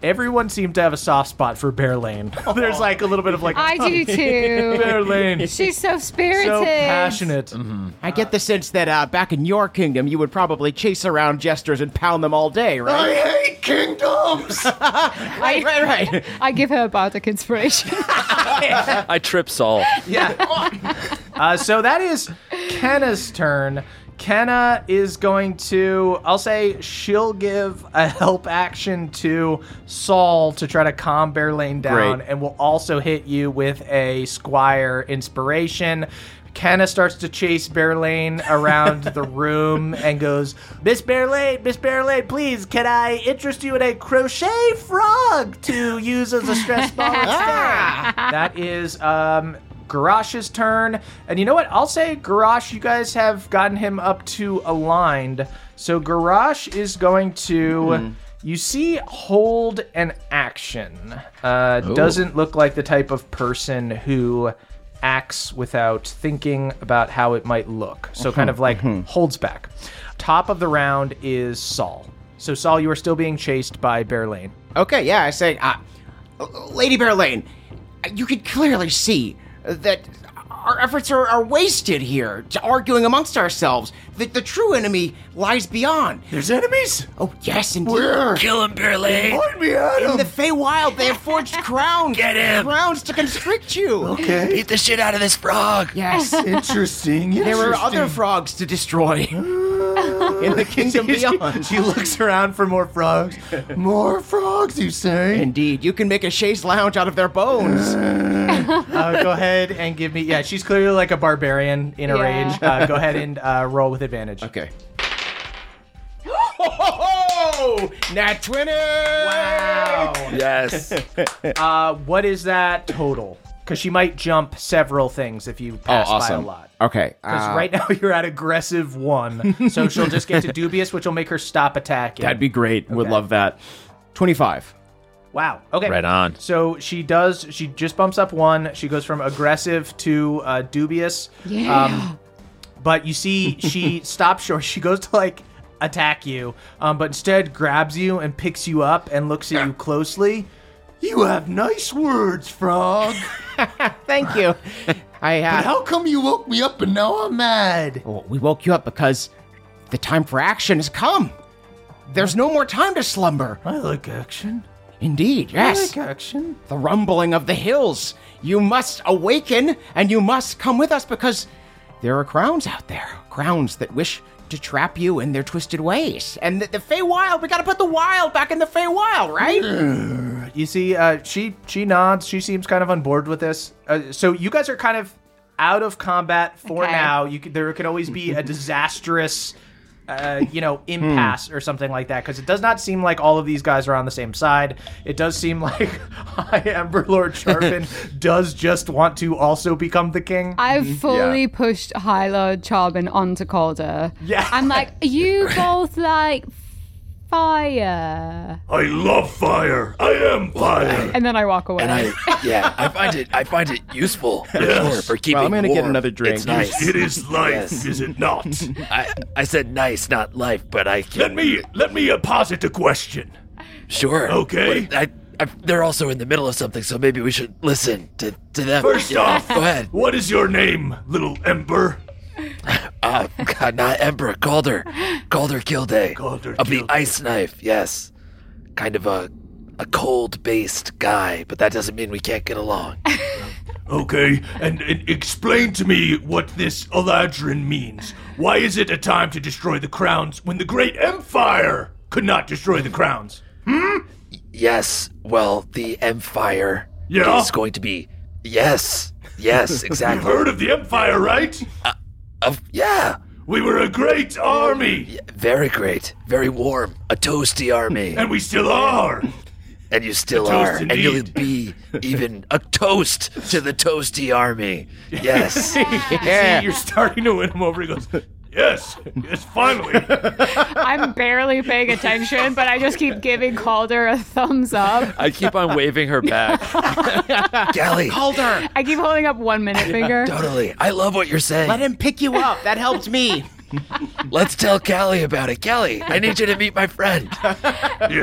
Everyone seemed to have a soft spot for Bearlane. There's like a little bit of like, I do too. Bearlane. She's so spirited. So passionate. I get the sense that back in your kingdom, you would probably chase around jesters and pound them all day, right? I hate kingdoms. Right. I give her a bardic inspiration. I trip Saul. Yeah. So that is Kenna's turn. Kenna is going to, I'll say she'll give a help action to Saul to try to calm Bearlane down, Great. and will also hit you with a Squire inspiration. Kenna starts to chase Bearlane around the room and goes, Miss Bearlane, please, can I interest you in a crochet frog to use as a stress ball instead? That is, Garash's turn. And you know what? I'll say, Garash, you guys have gotten him up to aligned. So Garash is going to, you see, hold an action. Doesn't look like the type of person who acts without thinking about how it might look. So kind of like holds back. Top of the round is Saul. So Saul, you are still being chased by Bearlane. Okay, yeah, I say, Lady Bearlane, you can clearly see that our efforts are wasted here, arguing amongst ourselves. The true enemy lies beyond. There's enemies? Oh, yes, indeed. Where? Kill him, Bearlane. Point me at In him. the Feywild, they have forged crowns. Get him. Crowns to constrict you. Okay. Beat the shit out of this frog. Yes. Interesting. There were other frogs to destroy in the kingdom beyond. She looks around for more frogs. More frogs, you say? Indeed, you can make a chaise lounge out of their bones. Go ahead and give me. Yeah, she's clearly like a barbarian in a Yeah. rage. Go ahead and roll with advantage. Okay. Oh, nat 20! Wow. Yes. What is that total? Because she might jump several things if you pass by a lot. Okay. Because right now you're at aggressive 1, so she'll just get to dubious, which will make her stop attacking. That'd be great. Would Okay. love that. 25. Wow. Okay. Right on. So she just bumps up 1. She goes from aggressive to dubious. Yeah. But you see, she stops short. She goes to like attack you, but instead grabs you and picks you up and looks at you closely. You have nice words, frog. Thank you. But how come you woke me up and now I'm mad? Well, we woke you up because the time for action has come. There's no more time to slumber. I like action. Indeed, yes. I like action. The rumbling of the hills. You must awaken, and you must come with us because there are crowns out there. Crowns that wish to trap you in their twisted ways. And the Feywild, we gotta put the wild back in the Feywild, right? You see, she nods. She seems kind of on board with this. So you guys are kind of out of combat for Okay. now. There can always be a disastrous, impasse or something like that, because it does not seem like all of these guys are on the same side. It does seem like High Ember Lord Sharpen does just want to also become the king. I've fully pushed High Lord Charbon onto Calder. Yeah. I'm like, you both like fire. I love fire. I am fire. And then I walk away. And I find it useful for Yes. sure, for keeping Well, I'm gonna get warm. another drink. It's nice. It is life, Yes. is it not? I said nice, not life, but I can. Let me posit a question. Sure. Okay. But they're also in the middle of something, so maybe we should listen to them. First off, go ahead. What is your name, little Ember? God, not Emperor, Calder Kilday. Calder Of the Kilday. Ice Knife, yes. Kind of a cold-based guy, but that doesn't mean we can't get along. Okay, and explain to me what this Eladrin means. Why is it a time to destroy the crowns when the great Empire could not destroy the crowns? Yes, well, the Empire Yeah? is going to be... Yes, exactly. You've heard of the Empire, right? Yeah, We were a great army, very great, very warm, a toasty army. and we still are. And you still A toast are, and you'll indeed. be even a toast to the toasty army. Yes. See, you're starting to win him over. He goes, Yes, finally. I'm barely paying attention, but I just keep giving Calder a thumbs up. I keep on waving her back. Gally, Calder, I keep holding up 1 minute finger. totally. I love what you're saying. let him pick you up. That helped me. Let's tell Callie about it. Callie, I need you to meet my friend. Yes.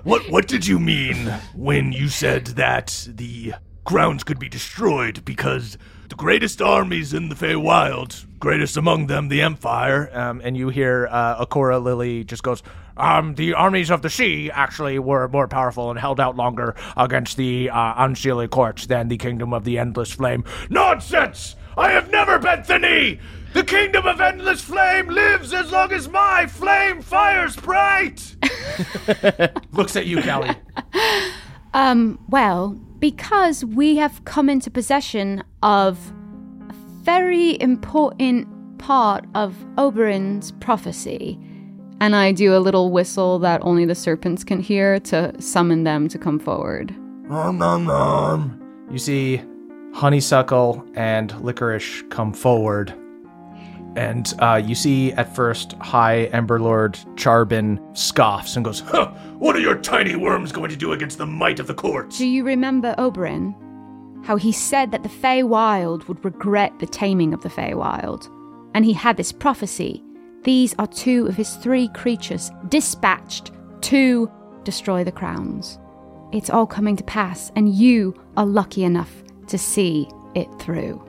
What did you mean when you said that the grounds could be destroyed because the greatest armies in the Feywild, greatest among them the Empire, and you hear Akora Lily just goes, the armies of the sea actually were more powerful and held out longer against the Unseelie courts than the Kingdom of the Endless Flame. Nonsense! I have never bent the knee! The Kingdom of Endless Flame lives as long as my flame fires bright! Looks at you, Callie. Well, because we have come into possession of a very important part of Oberyn's prophecy, and I do a little whistle that only the serpents can hear to summon them to come forward. You see Honeysuckle and Licorice come forward, and you see at first High Emberlord Charbin scoffs and goes, Huh, what are your tiny worms going to do against the might of the courts? Do you remember Oberyn? How he said that the Feywild would regret the taming of the Feywild. And he had this prophecy. These are 2 of his 3 creatures dispatched to destroy the crowns. It's all coming to pass, and you are lucky enough to see it through.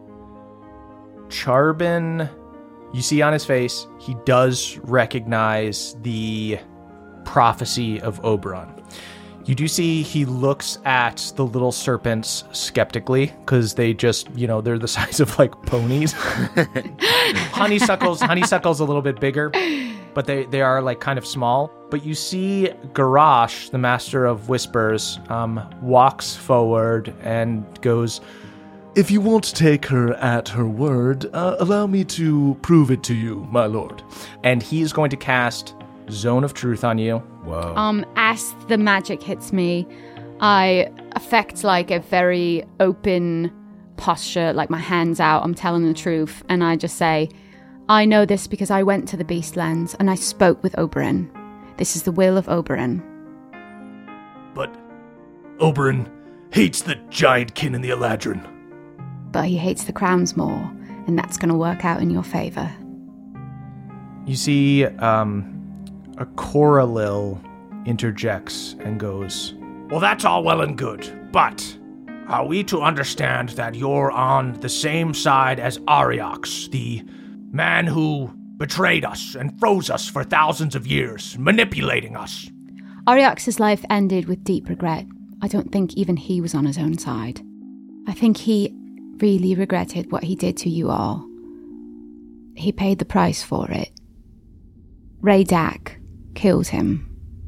Charbin, you see on his face, he does recognize the prophecy of Oberon. You do see he looks at the little serpents skeptically, because they just, they're the size of like ponies. Honeysuckle's a little bit bigger, but they are like kind of small. But you see Garrosh, the Master of Whispers, walks forward and goes, If you won't take her at her word, allow me to prove it to you, my lord. And he's going to cast Zone of Truth on you. Whoa. As the magic hits me, I affect like a very open posture, like my hands out, I'm telling the truth, and I just say, I know this because I went to the Beastlands and I spoke with Oberyn. This is the will of Oberyn. But Oberyn hates the Giantkin and the Eladrin. But he hates the crowns more, and that's going to work out in your favor. You see a Coralil interjects and goes, Well, that's all well and good, but are we to understand that you're on the same side as Ariox, the man who betrayed us and froze us for thousands of years, manipulating us? Ariox's life ended with deep regret. I don't think even he was on his own side. I think he really regretted what he did to you all. He paid the price for it. Raydak killed him.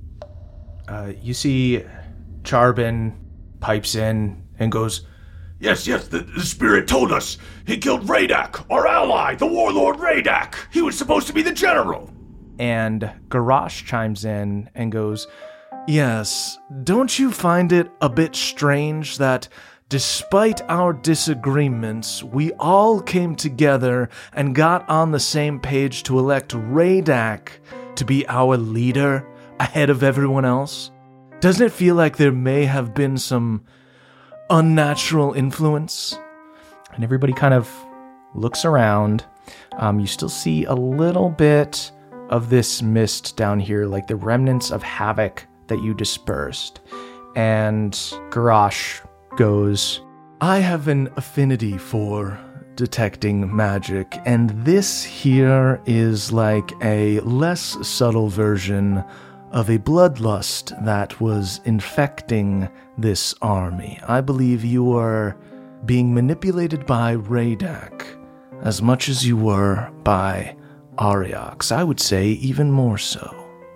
You see Charbin pipes in and goes, Yes, the spirit told us. He killed Raydak, our ally, the warlord Raydak. He was supposed to be the general. And Garrosh chimes in and goes, Yes, don't you find it a bit strange that despite our disagreements, we all came together and got on the same page to elect Raydak to be our leader ahead of everyone else? Doesn't it feel like there may have been some unnatural influence? And everybody kind of looks around. You still see a little bit of this mist down here, like the remnants of havoc that you dispersed. And Garrosh goes, I have an affinity for detecting magic, and this here is like a less subtle version of a bloodlust that was infecting this army. I believe you were being manipulated by Raydak as much as you were by Ariox. I would say even more so.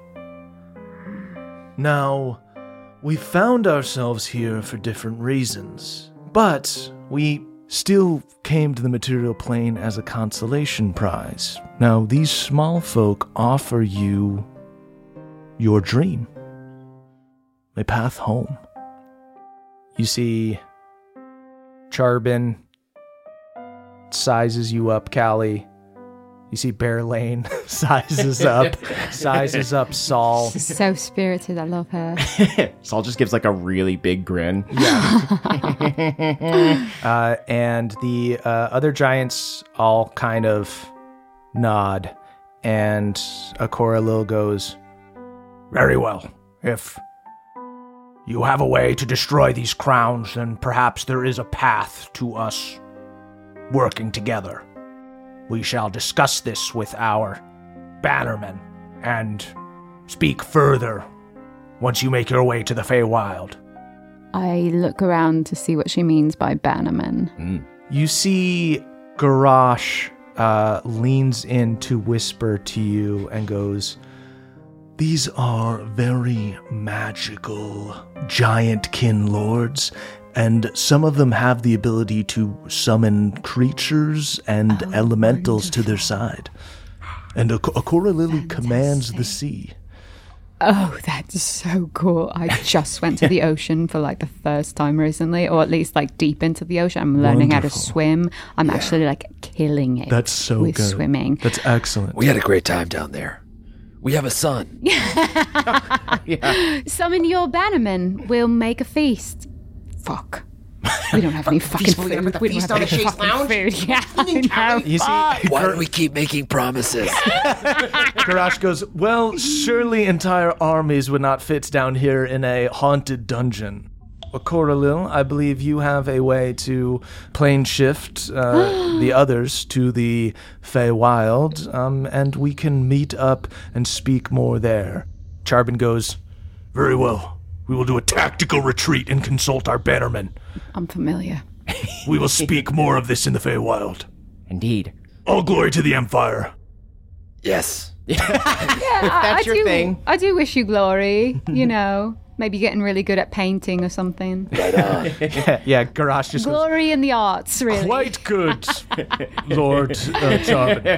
Now, we found ourselves here for different reasons, but we still came to the material plane as a consolation prize. Now, these small folk offer you your dream, a path home. You see Charbin sizes you up, Callie. You see Bear Lane sizes up Saul. She's so spirited, I love her. Saul just gives like a really big grin. And the other giants all kind of nod, and Akora Lil goes, Very well. If you have a way to destroy these crowns, then perhaps there is a path to us working together. We shall discuss this with our bannermen and speak further once you make your way to the Feywild. I look around to see what she means by bannerman. You see Garrosh leans in to whisper to you and goes, "These are very magical giant kin lords, and some of them have the ability to summon creatures and elementals to their side. And Akora Lily commands the sea." Oh, that's so cool. I just went to the ocean for like the first time recently, or at least like deep into the ocean. I'm learning how to swim. I'm actually like killing it. That's so with good. Swimming. That's excellent. We had a great time down there. We have a son. Summon your bannerman. We'll make a feast. Fuck. We don't have any fucking Peacefully food. gonna put the We don't feast have on any the Chaise fucking Lounge? food. Yeah, I know. You see, Why do we keep making promises? Garrosh goes, "Well, surely entire armies would not fit down here in a haunted dungeon. Akora Lil, I believe you have a way to plane shift the others to the Feywild, and we can meet up and speak more there." Charbon goes, Very well. We will do a tactical retreat and consult our bannermen. I'm familiar. We will speak more of this in the Feywild. Indeed. All glory to the Empire. Yes. That's your thing. I do wish you glory, you know. Maybe getting really good at painting or something. Right on. yeah, Garrosh just goes, Glory in the arts, really. "Quite good, Lord Charbon."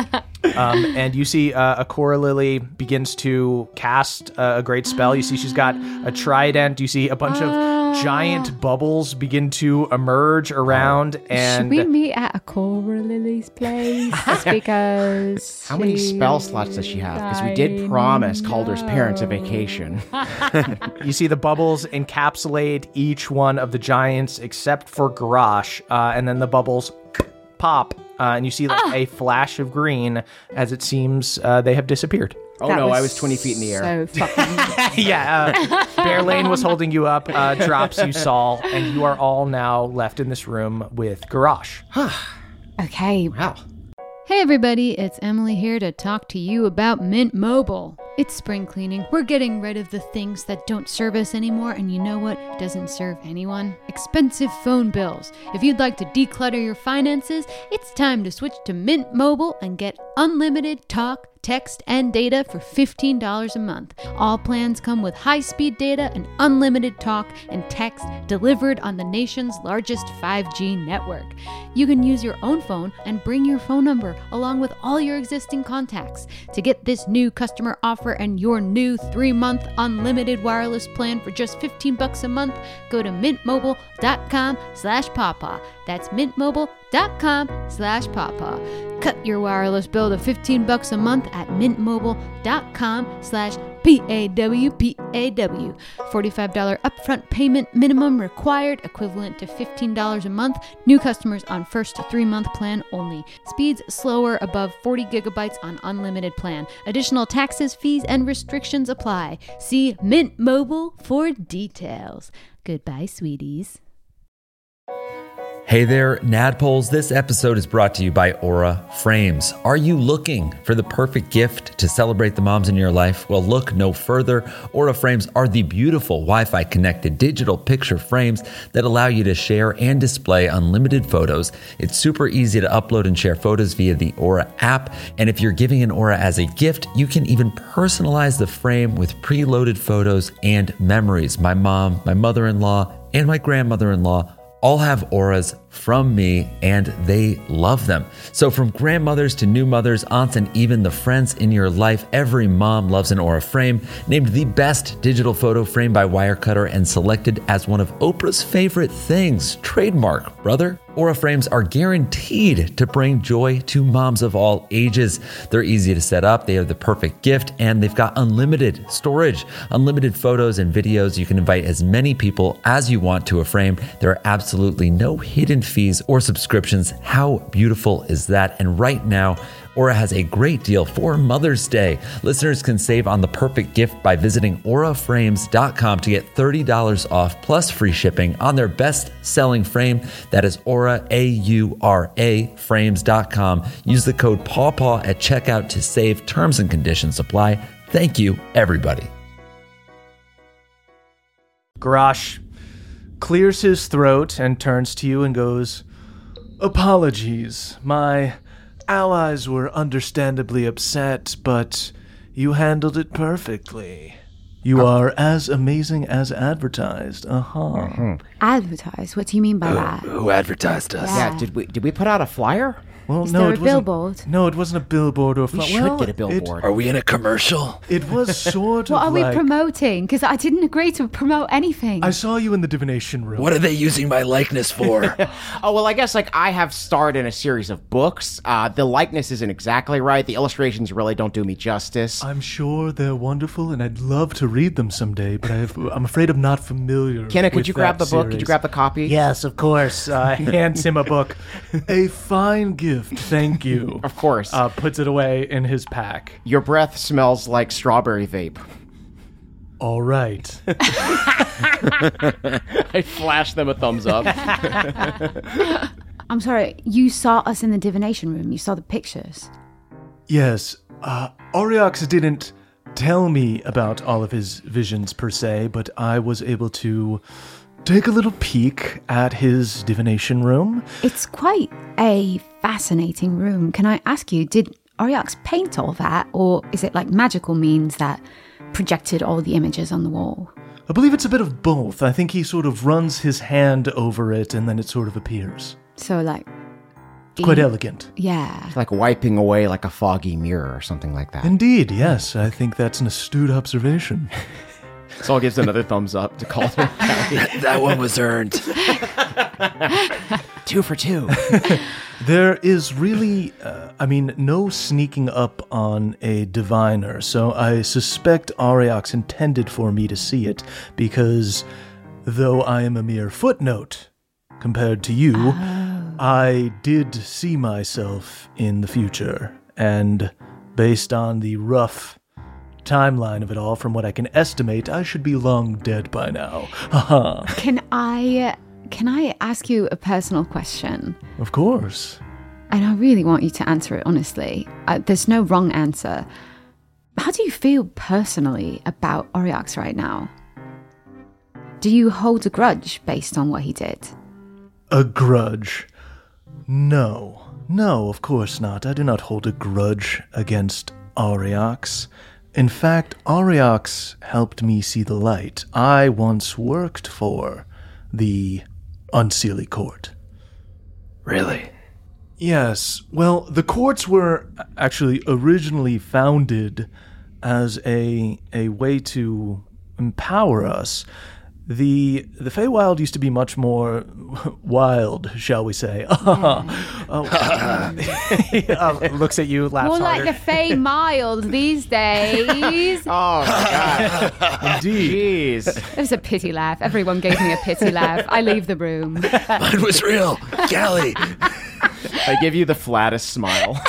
And you see Akora Lily begins to cast a great spell. You see she's got a trident. You see a bunch of giant bubbles begin to emerge around. And Should we meet at Akora Lily's place? Just because How many she spell slots does she have? Because we did promise Calder's parents a vacation. you see the bubbles encapsulate each one of the giants except for Garrosh. And then the bubbles pop. And you see like a flash of green as it seems they have disappeared. Oh That no, I was 20 feet in the air. So fucking... Bear Lane was holding you up, drops you Saul, and you are all now left in this room with Garrosh. Okay. Wow. Hey everybody, it's Emily here to talk to you about Mint Mobile. It's spring cleaning. We're getting rid of the things that don't serve us anymore, and you know what doesn't serve anyone? Expensive phone bills. If you'd like to declutter your finances, it's time to switch to Mint Mobile and get unlimited talk, text, and data for $15 a month. All plans come with high-speed data and unlimited talk and text delivered on the nation's largest 5G network. You can use your own phone and bring your phone number along with all your existing contacts. To get this new customer offer and your new 3-month unlimited wireless plan for just $15 a month, go to mintmobile.com/pawpaw. That's mintmobile.com/pawpaw. Cut your wireless bill to $15 a month at mintmobile.com/PAWPAW. $45 upfront payment minimum required, equivalent to $15 a month. New customers on first 3-month plan only. Speeds slower above 40 gigabytes on unlimited plan. Additional taxes, fees, and restrictions apply. See Mint Mobile for details. Goodbye, sweeties. Hey there, Nadpoles. This episode is brought to you by Aura Frames. Are you looking for the perfect gift to celebrate the moms in your life? Well, look no further. Aura Frames are the beautiful Wi-Fi connected digital picture frames that allow you to share and display unlimited photos. It's super easy to upload and share photos via the Aura app. And if you're giving an Aura as a gift, you can even personalize the frame with preloaded photos and memories. My mom, my mother-in-law, and my grandmother-in-law all have Auras from me, and they love them. So from grandmothers to new mothers, aunts, and even the friends in your life, every mom loves an Aura frame. Named the best digital photo frame by Wirecutter and selected as one of Oprah's favorite things. Trademark, brother. Aura frames are guaranteed to bring joy to moms of all ages. They're easy to set up, they are the perfect gift, and they've got unlimited storage, unlimited photos and videos. You can invite as many people as you want to a frame. There are absolutely no hidden fees or subscriptions. How beautiful is that? And right now, Aura has a great deal for Mother's Day. Listeners can save on the perfect gift by visiting auraframes.com to get $30 off plus free shipping on their best-selling frame. That is Aura, A-U-R-A, frames.com. Use the code PAWPAW at checkout to save. Terms and conditions apply. Thank you, everybody. Garrosh clears his throat and turns to you and goes, "Apologies. My allies were understandably upset, but you handled it perfectly. You are as amazing as advertised." Advertise? What do you mean by that? Who advertised us? Yeah. Did we put out a flyer? Well, Is no, there it a wasn't. billboard? No, it wasn't a billboard or a We flyer. should get a billboard. Are we in a commercial? It was sort of What are we like, promoting? Because I didn't agree to promote anything. I saw you in the divination room. What are they using my likeness for? Oh, well, I guess, I have starred in a series of books. The likeness isn't exactly right. The illustrations really don't do me justice. I'm sure they're wonderful, and I'd love to read them someday, but I'm afraid I'm not familiar. Kenna, could with you grab the that book? Could series. you grab the copy? Yes, of course. Hands him a book. A fine gift, thank you. Of course. Puts it away in his pack. Your breath smells like strawberry vape. All right. I flash them a thumbs up. I'm sorry, you saw us in the divination room. You saw the pictures. Yes, Aureox didn't tell me about all of his visions per se, but I was able to take a little peek at his divination room. It's quite a fascinating room. Can I ask you, did Aureox paint all that, or is it like magical means that projected all the images on the wall? I believe it's a bit of both. I think he sort of runs his hand over it and then it sort of appears. So like... It's quite elegant. Yeah. It's like wiping away like a foggy mirror or something like that. Indeed, yes. I think that's an astute observation. Saul gives another thumbs up to call them. That one was earned. 2 for 2. There is really, no sneaking up on a diviner, so I suspect Aureox intended for me to see it, because though I am a mere footnote compared to you, I did see myself in the future, and based on the rough timeline of it all, from what I can estimate, I should be long dead by now. Haha. Can I ask you a personal question? Of course. And I really want you to answer it honestly. There's no wrong answer. How do you feel personally about Aureox right now? Do you hold a grudge based on what he did? A grudge? No, of course not. I do not hold a grudge against Aureox. In fact, Aureox helped me see the light. I once worked for the Unseelie Court. Really? Yes. Well, the courts were actually originally founded as a way to empower us. The Feywild used to be much more wild, shall we say. Looks at you, laughs More like harder. the Fey mild these days. Oh, my God. Indeed. Jeez. It was a pity laugh. Everyone gave me a pity laugh. I leave the room. Mine was real. Callie. I give you the flattest smile.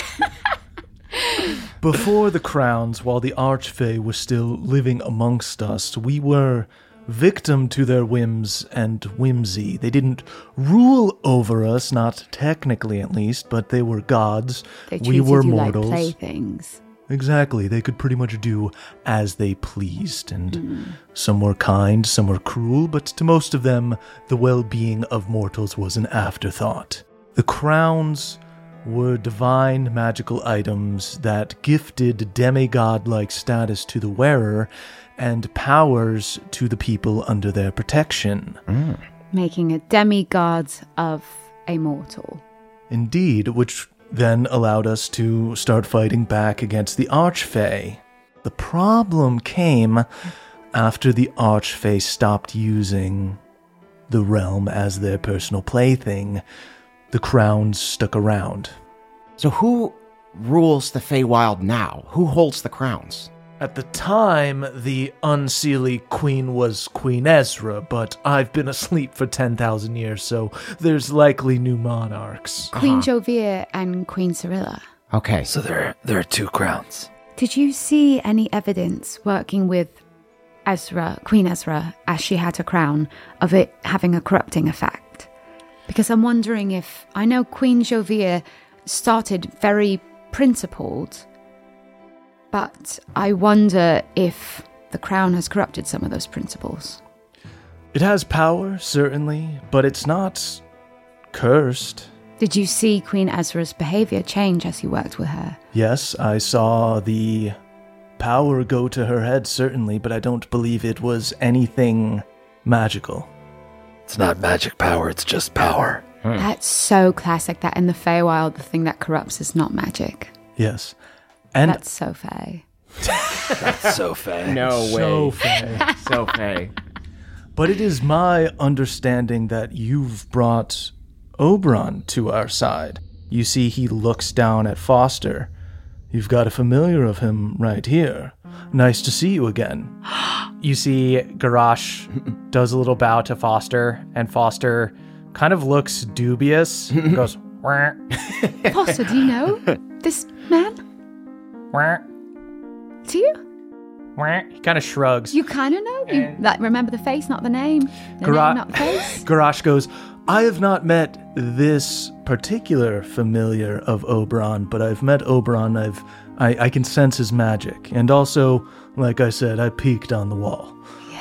Before the Crowns, while the Archfey were still living amongst us, we were victim to their whims and whimsy. They didn't rule over us, not technically at least, but they were gods. They We treated were you mortals. like playthings. Exactly. They could pretty much do as they pleased, and some were kind, some were cruel, but to most of them, the well-being of mortals was an afterthought. The crowns were divine magical items that gifted demigod-like status to the wearer and powers to the people under their protection. Making a demigod of a mortal. Indeed, which then allowed us to start fighting back against the Archfey. The problem came after the Archfey stopped using the realm as their personal plaything. The crowns stuck around. So who rules the Feywild now? Who holds the crowns? At the time, the unseelie queen was Queen Ezra, but I've been asleep for 10,000 years, so there's likely new monarchs. Queen Jovia and Queen Cyrilla. Okay. So there are 2 crowns. Did you see any evidence working with Queen Ezra, as she had her crown, of it having a corrupting effect? Because I'm wondering if... I know Queen Jovia started very principled, but I wonder if the crown has corrupted some of those principles. It has power, certainly, but it's not cursed. Did you see Queen Ezra's behavior change as you worked with her? Yes, I saw the power go to her head, certainly, but I don't believe it was anything magical. It's not magic power, it's just power. That's so classic, that in the Feywild, the thing that corrupts is not magic. Yes. And that's so Fey. That's so Fey. No way. So Fey. So Fey. But it is my understanding that you've brought Oberon to our side. You see, he looks down at Foster. You've got a familiar of him right here. Nice to see you again. You see Garrosh does a little bow to Foster, and Foster kind of looks dubious. He goes, "Wah." Foster, do you know this man? "Wah, Do you? wah." He kind of shrugs. You kind of know? You remember the face, not the name. The name, not the face. Garrosh goes, I have not met this particular familiar of Oberon, but I've met Oberon. I can sense his magic. And also, like I said, I peeked on the wall.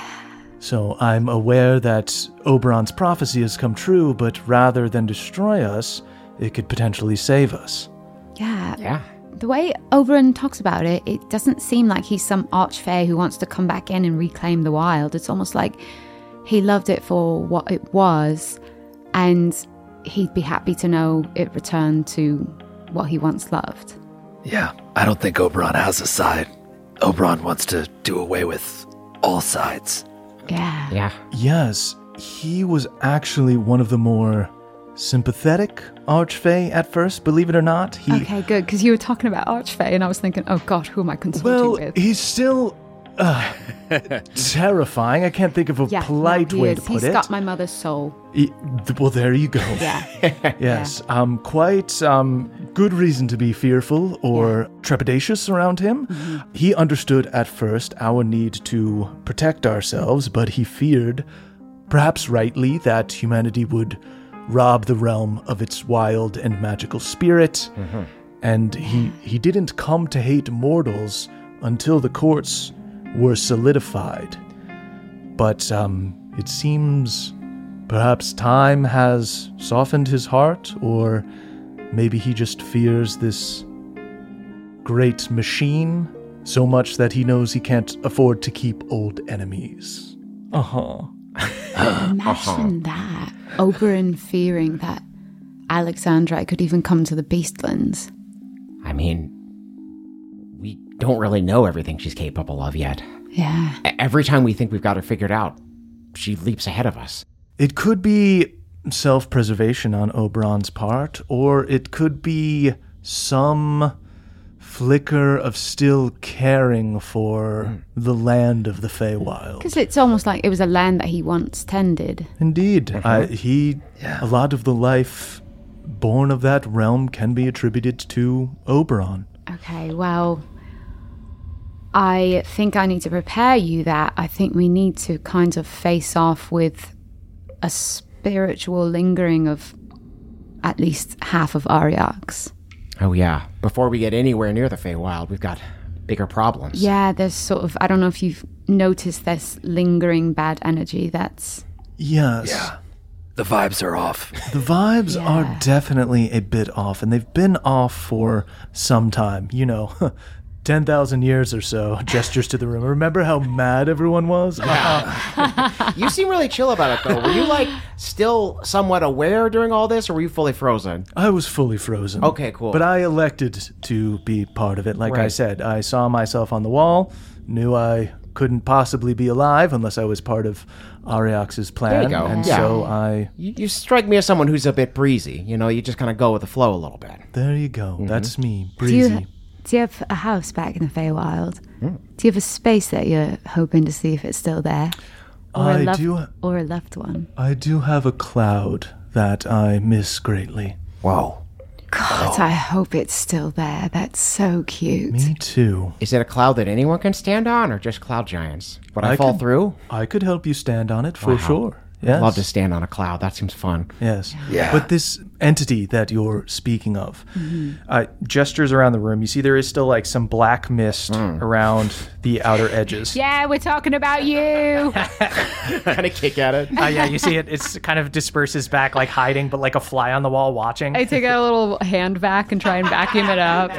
So I'm aware that Oberon's prophecy has come true, but rather than destroy us, it could potentially save us. Yeah. The way Oberon talks about it, it doesn't seem like he's some archfey who wants to come back in and reclaim the wild. It's almost like he loved it for what it was, and he'd be happy to know it returned to what he once loved. Yeah, I don't think Oberon has a side. Oberon wants to do away with all sides. Yeah. Yes, he was actually one of the more sympathetic archfey at first, believe it or not. Okay, good, because you were talking about archfey, and I was thinking, oh God, who am I consulting with? He's still terrifying. I can't think of a polite way to put He's it. got my mother's soul. Well, there you go. Yeah. Yes, quite good reason to be fearful or trepidatious around him. Mm-hmm. He understood at first our need to protect ourselves, but he feared, perhaps rightly, that humanity would rob the realm of its wild and magical spirit. Mm-hmm. And he didn't come to hate mortals until the courts were solidified. But it seems perhaps time has softened his heart, or maybe he just fears this great machine so much that he knows he can't afford to keep old enemies. Imagine that. Oberon fearing that Alexandra could even come to the Beastlands. I mean, we don't really know everything she's capable of yet. Yeah. Every time we think we've got her figured out, she leaps ahead of us. It could be self-preservation on Oberon's part, or it could be some flicker of still caring for the land of the Feywild. Because it's almost like it was a land that he once tended. Indeed. A lot of the life born of that realm can be attributed to Oberon. Okay, well, I think I need to prepare you that I think we need to kind of face off with a spiritual lingering of at least half of Aryax. Oh yeah, before we get anywhere near the Feywild, we've got bigger problems. Yeah, there's sort of, I don't know if you've noticed this lingering bad energy that's... Yes. Yeah. The vibes are off. The vibes are definitely a bit off, and they've been off for some time. 10,000 years or so, gestures to the room. Remember how mad everyone was? You seem really chill about it, though. Were you, still somewhat aware during all this, or were you fully frozen? I was fully frozen. Okay, cool. But I elected to be part of it. Like I Right. said, I saw myself on the wall, knew I couldn't possibly be alive unless I was part of Aryax's plan. There you go. And Yeah. so I... You strike me as someone who's a bit breezy. You just kind of go with the flow a little bit. There you go. That's me. Do you Breezy. Do you have a house back in the Feywild? Do you have a space that you're hoping to see if it's still there? Or a loved one? I do have a cloud that I miss greatly. Whoa. God, I hope it's still there. That's so cute. Me too. Is it a cloud that anyone can stand on, or just cloud giants? Would I fall through? I could help you stand on it for sure. Yes. I'd love to stand on a cloud. That seems fun. Yes. Yeah. But this entity that you're speaking of, gestures around the room. You see there is still like some black mist around the outer edges. Yeah, we're talking about you. Kind of kick at it. Yeah, you see it. It's kind of disperses back, like hiding, but like a fly on the wall watching. I take a little hand back and try and vacuum it up.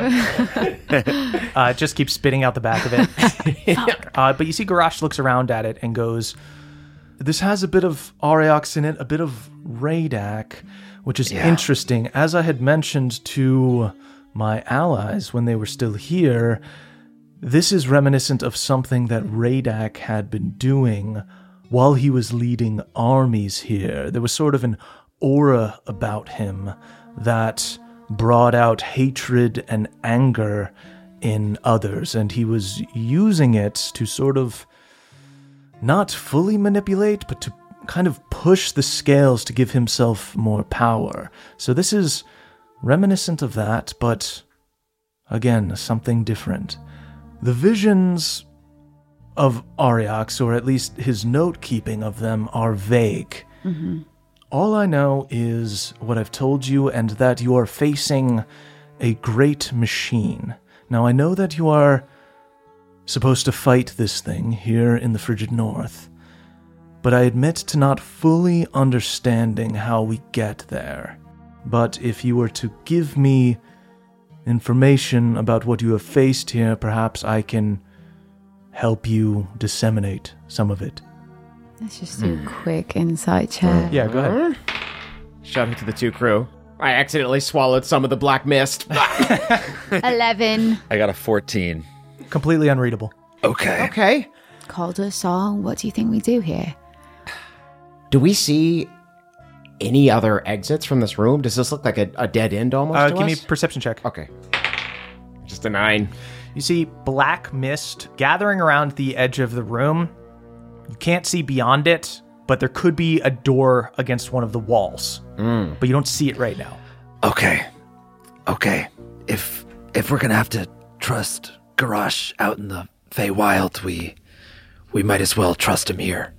It just keeps spitting out the back of it. But you see Garrosh looks around at it and goes, this has a bit of Aureox in it, a bit of Radac, which is interesting. As I had mentioned to my allies when they were still here, this is reminiscent of something that Radac had been doing while he was leading armies here. There was sort of an aura about him that brought out hatred and anger in others, and he was using it to sort of not fully manipulate, but to kind of push the scales to give himself more power. So this is reminiscent of that, but again, something different. The visions of Aureox, or at least his note-keeping of them, are vague. All I know is what I've told you, and that you are facing a great machine. Now, I know that you are supposed to fight this thing here in the frigid north, but I admit to not fully understanding how we get there. But if you were to give me information about what you have faced here, perhaps I can help you disseminate some of it. Let's just do a quick insight check. Yeah, go ahead. Shout out to the two crew. I accidentally swallowed some of the black mist. 11. I got a 14. Completely unreadable. Okay. Calder, Saul, what do you think we do here? Do we see any other exits from this room? Does this look like a dead end almost to Give me us? a perception check. Okay. Just a 9. You see black mist gathering around the edge of the room. You can't see beyond it, but there could be a door against one of the walls. But you don't see it right now. Okay. If we're gonna have to trust Garrosh out in the Feywild, we might as well trust him here.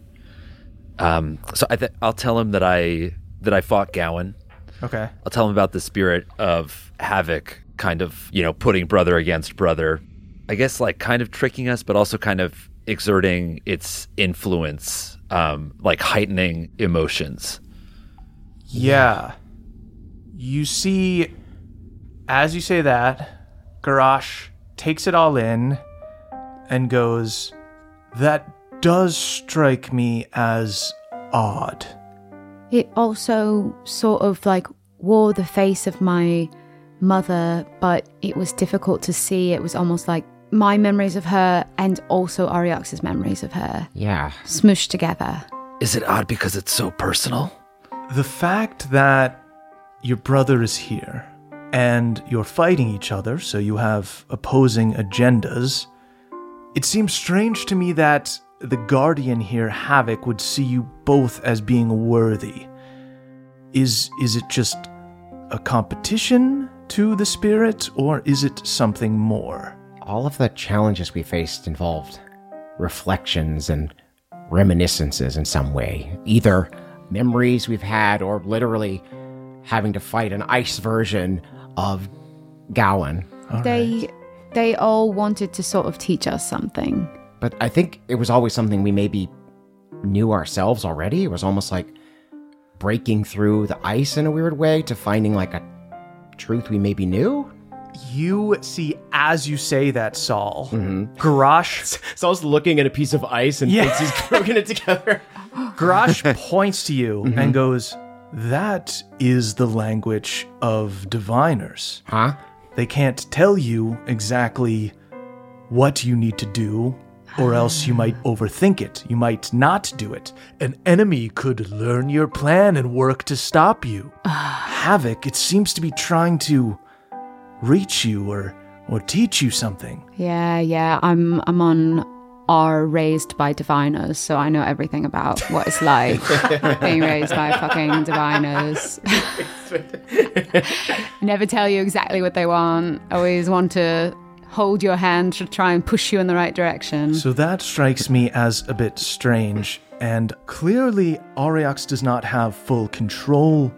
So I'll tell him that I fought Gowan. Okay. I'll tell him about the spirit of havoc, kind of, putting brother against brother. I guess like kind of tricking us, but also kind of exerting its influence, like heightening emotions. Yeah. You see, as you say that, Garrosh takes it all in and goes, that does strike me as odd. It also sort of like wore the face of my mother, but it was difficult to see. It was almost like my memories of her and also Aureox's memories of her. Yeah. Smooshed together. Is it odd because it's so personal? The fact that your brother is here and you're fighting each other, so you have opposing agendas, it seems strange to me that the Guardian here, Havoc, would see you both as being worthy. Is it just a competition to the spirit, or is it something more? All of the challenges we faced involved reflections and reminiscences in some way. Either memories we've had or literally having to fight an ice version of Gowan. They all wanted to sort of teach us something. But I think it was always something we maybe knew ourselves already. It was almost like breaking through the ice in a weird way to finding like a truth we maybe knew. You see, as you say that, Saul, Garrosh... Saul's looking at a piece of ice and thinks he's broken it together. Garrosh points to you and goes, that is the language of diviners. Huh? They can't tell you exactly what you need to do, or else you might overthink it. You might not do it. An enemy could learn your plan and work to stop you. Havoc, it seems to be trying to reach you or or teach you something. Yeah. I'm on R raised by diviners, so I know everything about what it's like being raised by fucking diviners. Never tell you exactly what they want. Always want to hold your hand to try and push you in the right direction. So that strikes me as a bit strange, and clearly Aureox does not have full control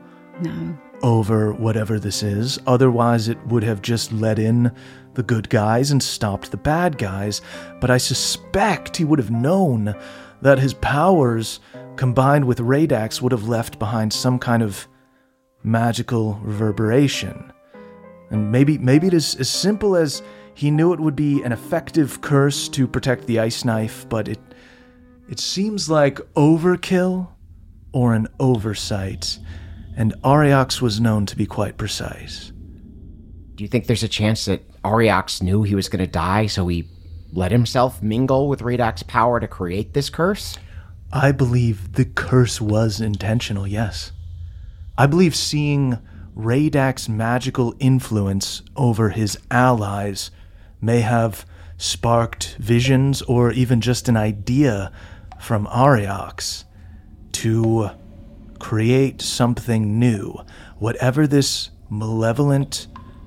over whatever this is. Otherwise, it would have just let in the good guys and stopped the bad guys. But I suspect he would have known that his powers, combined with Radax, would have left behind some kind of magical reverberation. And maybe it is as simple as he knew it would be an effective curse to protect the ice knife, but it seems like overkill or an oversight, and Aureox was known to be quite precise. Do you think there's a chance that Aureox knew he was going to die, so he let himself mingle with Radax's power to create this curse? I believe the curse was intentional, yes. I believe seeing Radax's magical influence over his allies may have sparked visions or even just an idea from Aureox to create something new. Whatever this malevolent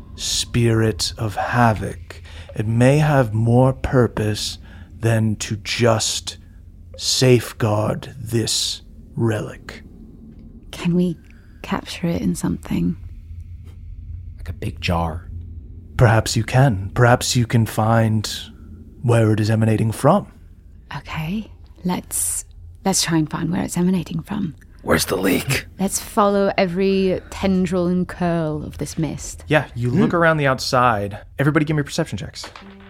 spirit of havoc, it may have more purpose than to just safeguard this relic. Can we capture it in something? Like a big jar. Perhaps you can. Perhaps you can find where it is emanating from. Okay, let's try and find where it's emanating from. Where's the leak? Let's follow every tendril and curl of this mist. Yeah, you look around the outside. Everybody give me perception checks.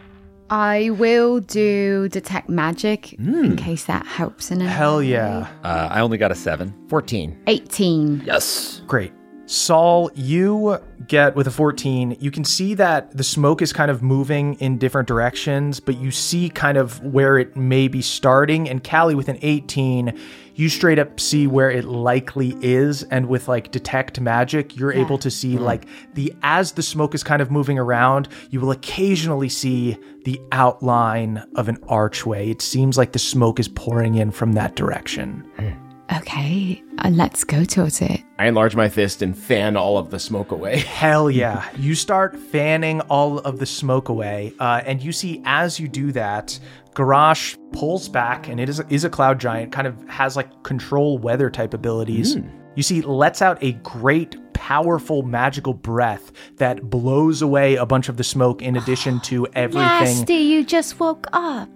I will do detect magic in case that helps in any Hell way. yeah. I only got a 7. 14. 18. Yes. Great. Saul, you get with a 14, you can see that the smoke is kind of moving in different directions, but you see kind of where it may be starting. And Callie, with an 18, you straight up see where it likely is. And with like detect magic, you're able to see like as the smoke is kind of moving around, you will occasionally see the outline of an archway. It seems like the smoke is pouring in from that direction. Okay, let's go towards it. I enlarge my fist and fan all of the smoke away. Hell yeah. You start fanning all of the smoke away, and you see as you do that, Garrosh pulls back, and it is a cloud giant, kind of has like control weather type abilities. You see, lets out a great, powerful, magical breath that blows away a bunch of the smoke in addition to everything. Nasty, you just woke up.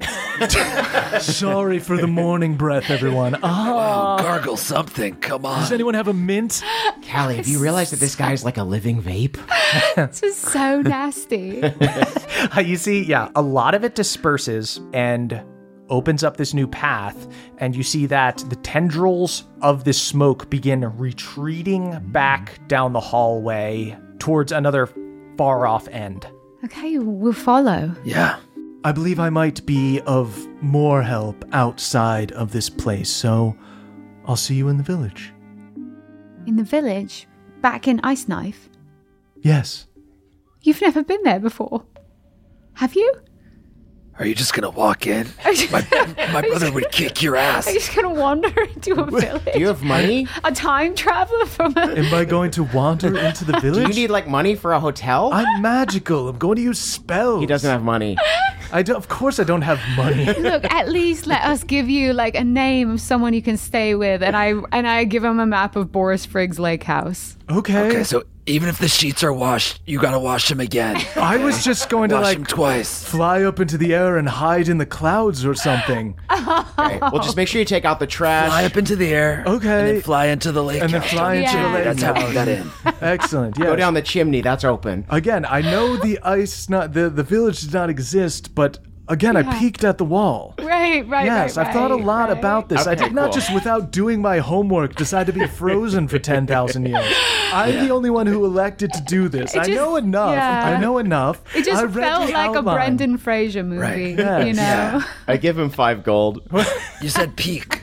Sorry for the morning breath, everyone. Gargle something. Come on. Does anyone have a mint? Callie, have you realized that this guy's like a living vape? This is so nasty. You see, a lot of it disperses and opens up this new path, and you see that the tendrils of this smoke begin retreating back down the hallway towards another far-off end. Okay, we'll follow. Yeah. I believe I might be of more help outside of this place, so I'll see you in the village. In the village? Back in Ice Knife? Yes. You've never been there before, have you? Are you just gonna walk in? My brother would kick your ass. Are you just gonna wander into a village? Do you have money? A time traveler from a... Am I going to wander into the village? Do you need like money for a hotel? I'm magical. I'm going to use spells. He doesn't have money. Of course I don't have money. Look, at least let us give you like a name of someone you can stay with, and I give him a map of Boris Frigg's lake house. Okay, so even if the sheets are washed, you gotta wash them again. I was just going to Wash like them twice. fly up into the air and hide in the clouds or something. Okay, well, just make sure you take out the trash. Fly up into the air. Okay. And then fly into the lake. And then house. fly into the Yeah. lake That's how we house. got in. Excellent. Yes. Go down the chimney. That's open. Again, I know the the village does not exist, but again, I peeked at the wall. Right. Yes, I've thought a lot about this. I Okay, did not cool. just without doing my homework decide to be frozen for 10,000 years. I'm the only one who elected to do this. I know enough. yeah. I know enough. It just I read felt the like outline. a Brendan Fraser movie, Right. Yes. you know? Yeah. I give him 5 gold. You said peek.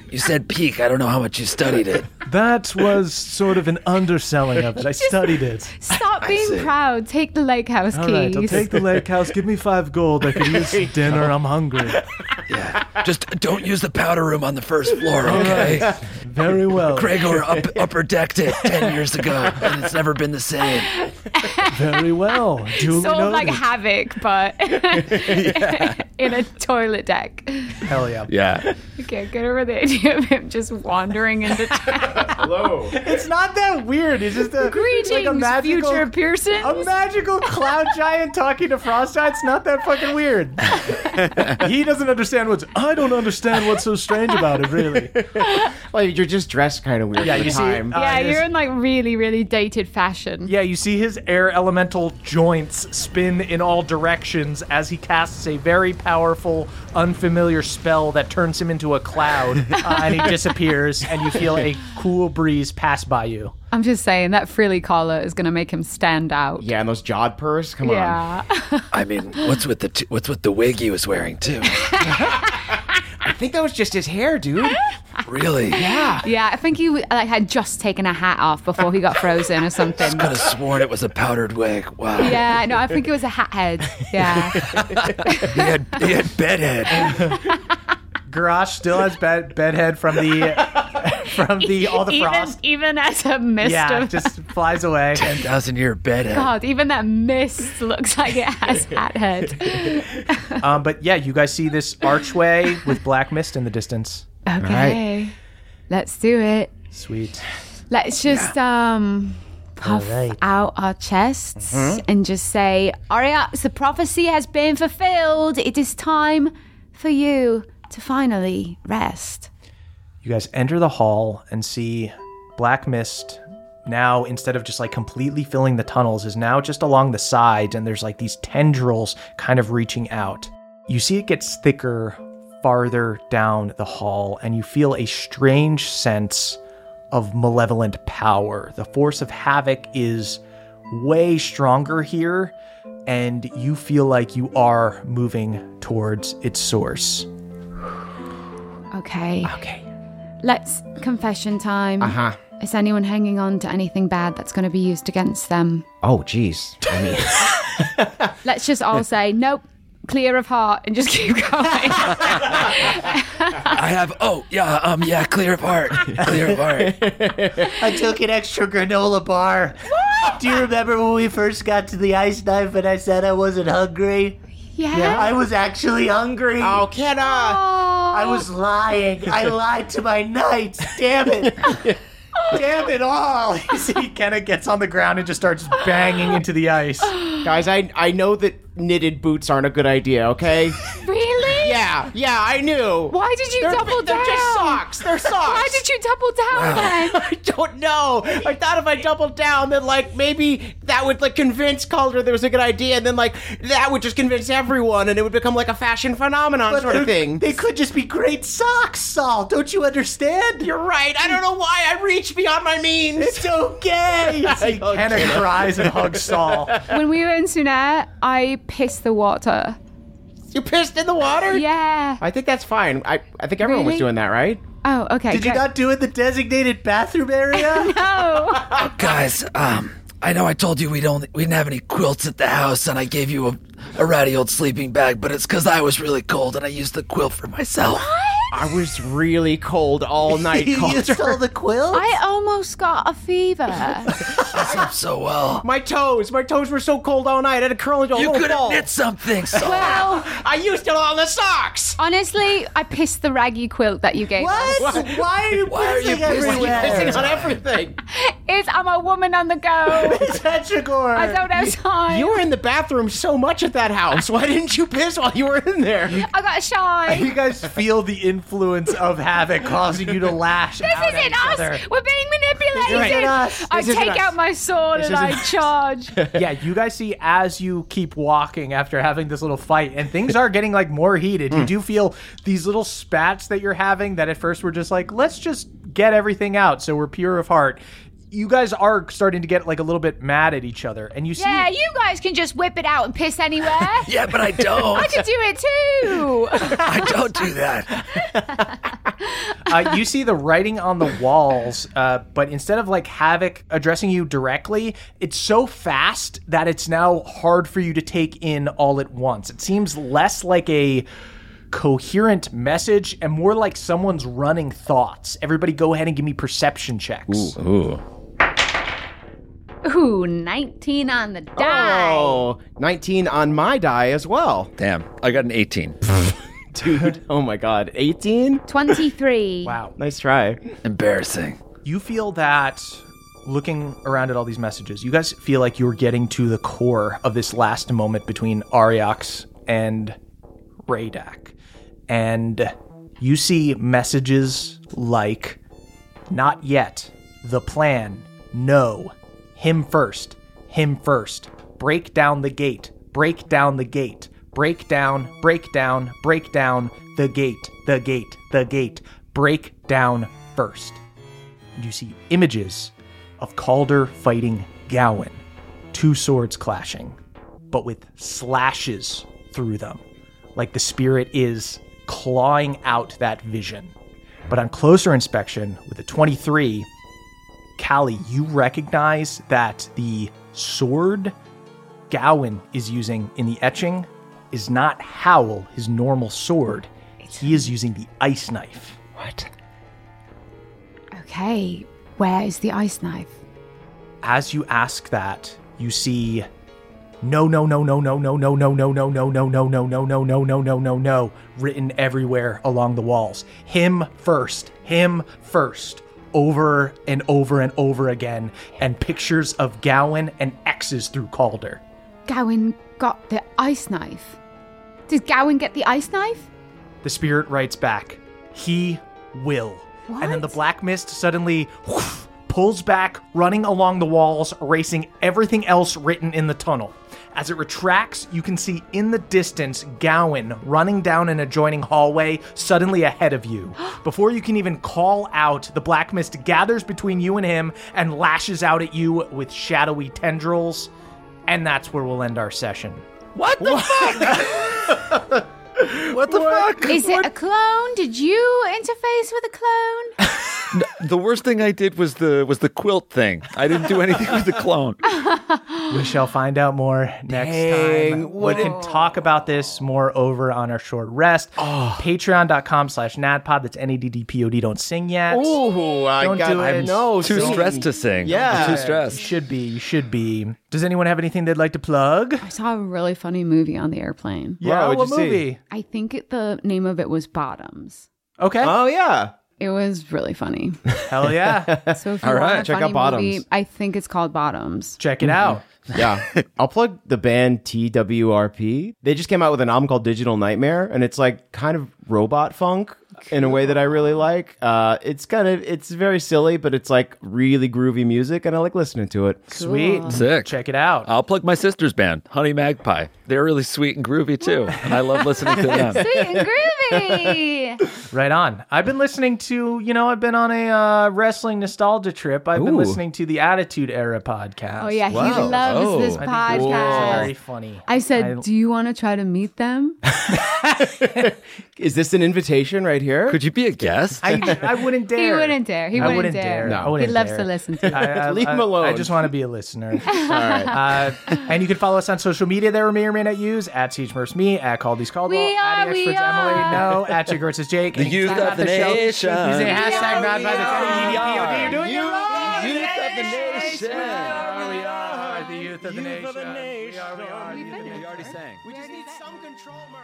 You said peak. I don't know how much you studied it. That was sort of an underselling of it. I studied it. Stop being proud. Take the lake house All keys. right, I'll take the lake house. Give me 5 gold. I could use dinner. I'm hungry. Yeah. Just don't use the powder room on the first floor, okay? Right. Very well. Gregor upper decked it 10 years ago, and it's never been the same. Very well. Duly Sort of like noted. Havoc, but in a toilet deck. Hell yeah. Yeah. Okay, get over the idea of him just wandering into town. Hello. It's not that weird. It's just a Greetings, like a magical, future Pearson. a magical cloud giant talking to Frost Giant. It's not that fucking weird. He doesn't understand I don't understand what's so strange about it, really. Well, you're just dressed kind of weird Yeah, for the you see- time. Yeah, it is- you're in like really, really dated fashion. Yeah, you see his air elemental joints spin in all directions as he casts a very powerful, unfamiliar spell that turns him into a cloud, and he disappears, and you feel a cool breeze pass by you. I'm just saying that frilly collar is going to make him stand out. Yeah, and those jawed purrs. Come on. Yeah. I mean, what's with the wig he was wearing too? I think that was just his hair, dude. Really? Yeah. Yeah, I think he like had just taken a hat off before he got frozen or something. Could have sworn it was a powdered wig. Wow. Yeah, no, I think it was a hat head. Yeah. He had bedhead. Garrosh still has bedhead from all the frost. Even as a mist Yeah, of just flies away. 10,000-year bedhead. God, even that mist looks like it has hat head. But yeah, you guys see this archway with black mist in the distance. Okay. Let's do it. Sweet. Let's just puff out our chests and just say, Aryax, the prophecy has been fulfilled. It is time for you to finally rest. You guys enter the hall and see black mist now, instead of just like completely filling the tunnels, is now just along the sides, and there's like these tendrils kind of reaching out. You see it gets thicker farther down the hall, and you feel a strange sense of malevolent power. The force of havoc is way stronger here, and you feel like you are moving towards its source. Okay. Okay. Let's confession time. Uh-huh. Is anyone hanging on to anything bad that's going to be used against them? Oh, jeez. I mean, Let's just all say, nope, clear of heart, and just keep going. I have. Clear of heart. Clear of heart. I took an extra granola bar. Do you remember when we first got to the ice knife and I said I wasn't hungry? Yeah. I was actually hungry. oh, Kenna. I was lying. I lied to my knights. Damn it. Damn it all. You see Kenna gets on the ground and just starts banging into the ice. Guys, I know that knitted boots aren't a good idea, okay? Really? Yeah, I knew. Why did you double They're down? just socks. They're socks. Why did you double down then? I don't know. I thought if I doubled down, then like maybe that would like convince Calder there was a good idea, and then like that would just convince everyone, and it would become like a fashion phenomenon sort of thing. They could just be great socks, Saul. Don't you understand? You're right. I don't know why I reached beyond my means. It's okay. Kenna cries and hugs Saul. When we were in Sunet, I pissed the water. You pissed in the water? Yeah. I think that's fine. I think everyone was Really? doing that, right? Oh, okay. Did you great. not do it in the designated bathroom area? No. Guys, I know I told you we didn't have any quilts at the house, and I gave you a ratty old sleeping bag, but it's because I was really cold and I used the quilt for myself. I was really cold all night, You Calder. stole the quilt? I almost got a fever. I slept so well. My toes were so cold all night. I had to curl into a You little could have ball. knit something, Saul. Well, I used it on the socks. honestly, I pissed the raggy quilt that you gave us. What? Why are you Why are you pissing pissing? everywhere? Pissing on everything. I'm a woman on the go. Tetragor. I don't have time. You were in the bathroom so much at that house. Why didn't you piss while you were in there? I got shy. You guys feel the influence of havoc causing you to lash This out at isn't each us. other. We're being manipulated. This isn't us. I This isn't take us. out my sword and I charge. Yeah, you guys see as you keep walking after having this little fight, and things are getting like more heated. You do feel these little spats that you're having that at first were just like, let's just get everything out so we're pure of heart. You guys are starting to get like a little bit mad at each other, and you see. Yeah, you guys can just whip it out and piss anywhere. Yeah, but I don't. I could do it too. I don't do that. You see the writing on the walls, but instead of like Havoc addressing you directly, it's so fast that it's now hard for you to take in all at once. It seems less like a coherent message and more like someone's running thoughts. Everybody go ahead and give me perception checks. Ooh, 19 on the die. Oh, 19 on my die as well. Damn, I got an 18. Dude, oh my god. 18? 23. Wow. Nice try. Embarrassing. You feel that looking around at all these messages, you guys feel like you're getting to the core of this last moment between Ariox and Raydak. And you see messages like, not yet, the plan, no, him first, break down the gate, break down the gate, break down, break down, break down, the gate, break down first. And you see images of Calder fighting Gowan, two swords clashing, but with slashes through them, like the spirit is clawing out that vision. But on closer inspection, with a 23, Callie, you recognize that the sword Gowan is using in the etching is not Howl, his normal sword. He is using the ice knife. What? Okay, where is the ice knife? As you ask that, you see no written everywhere along the walls. Him first, over and over and over again, and pictures of Gowan and X's through Calder. Gowan got the ice knife. Did Gowan get the ice knife? The spirit writes back, he will. What? And then the black mist suddenly pulls back, running along the walls, erasing everything else written in the tunnel. As it retracts, you can see in the distance Gowan running down an adjoining hallway, suddenly ahead of you. Before you can even call out, the black mist gathers between you and him and lashes out at you with shadowy tendrils. And that's where we'll end our session. What the fuck? What the fuck? Is it a clone? Did you interface with a clone? The worst thing I did was the quilt thing. I didn't do anything with the clone. We shall find out more next time. We can talk about this more over on our short rest. Patreon.com/NADPOD. That's NADDPOD. Don't sing yet. Ooh, Don't do it. No, Too singing. stressed to sing. Yeah. I'm too stressed. You should be. Does anyone have anything they'd like to plug? I saw a really funny movie on the airplane. Yeah, what'd what you see? movie? I think the name of it was Bottoms. Okay. Oh, yeah. It was really funny. Hell yeah. So if you All want right, a check funny out Bottoms. movie, I think it's called Bottoms. Check it out. Yeah. I'll plug the band TWRP. They just came out with an album called Digital Nightmare, and it's like kind of robot funk in a way that I really like. It's very silly, but it's like really groovy music, and I like listening to it. Sweet. Sick. Check it out. I'll plug my sister's band, Honey Magpie. They're really sweet and groovy too, and I love listening to them. Sweet and groovy. Right on. I've been listening to, I've been on a wrestling nostalgia trip. I've been Ooh. listening to the Attitude Era podcast. Oh, yeah. He Wow. loves Oh. this I think those guys are podcast. very funny. I said, do you want to try to meet them? Is this an invitation right here? Could you be a guest? I wouldn't dare. He wouldn't dare. He I wouldn't wouldn't dare. No. I wouldn't He loves dare. to listen to it. Leave him alone. I just want to be a listener. All right. And you can follow us on social media there, we may or may not use, at SiegeMerce at Caldy's Caldwell, We at are, we Experts Emily, are. no, at Jigorts is Jake. The And you youth can check of out the show nation. using We hashtag are, not by the we NADDPOD. You're doing it right. Youth of the nation. We are the youth of the nation. We are the youth of the nation. We already sang. We just need some control, Murph.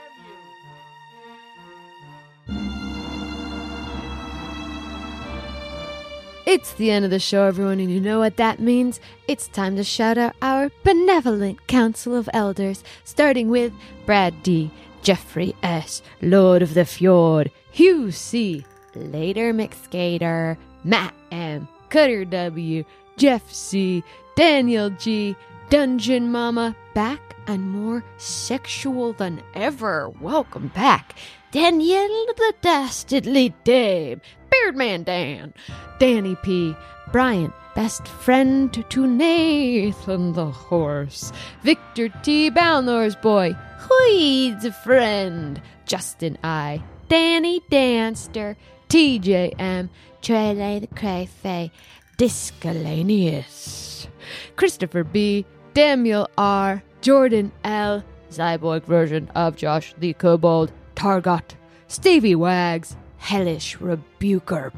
It's the end of the show, everyone, and you know what that means. It's time to shout out our benevolent Council of Elders, starting with Brad D., Jeffrey S., Lord of the Fjord, Hugh C., Later McSkater, Matt M., Cutter W., Jeff C., Daniel G., Dungeon Mama, back and more sexual than ever. Welcome back. Danielle the Dastardly Dame, Beardman Dan, Danny P., Brian, best friend to Nathan the Horse, Victor T. Balnor's boy, Hoid's a friend, Justin I., Danny Danster, TJM, Trele the Crayfay, Discalanius, Christopher B, Daniel R, Jordan L, Cyborg version of Josh the Kobold, Targot, Stevie Wags, Hellish Rebuker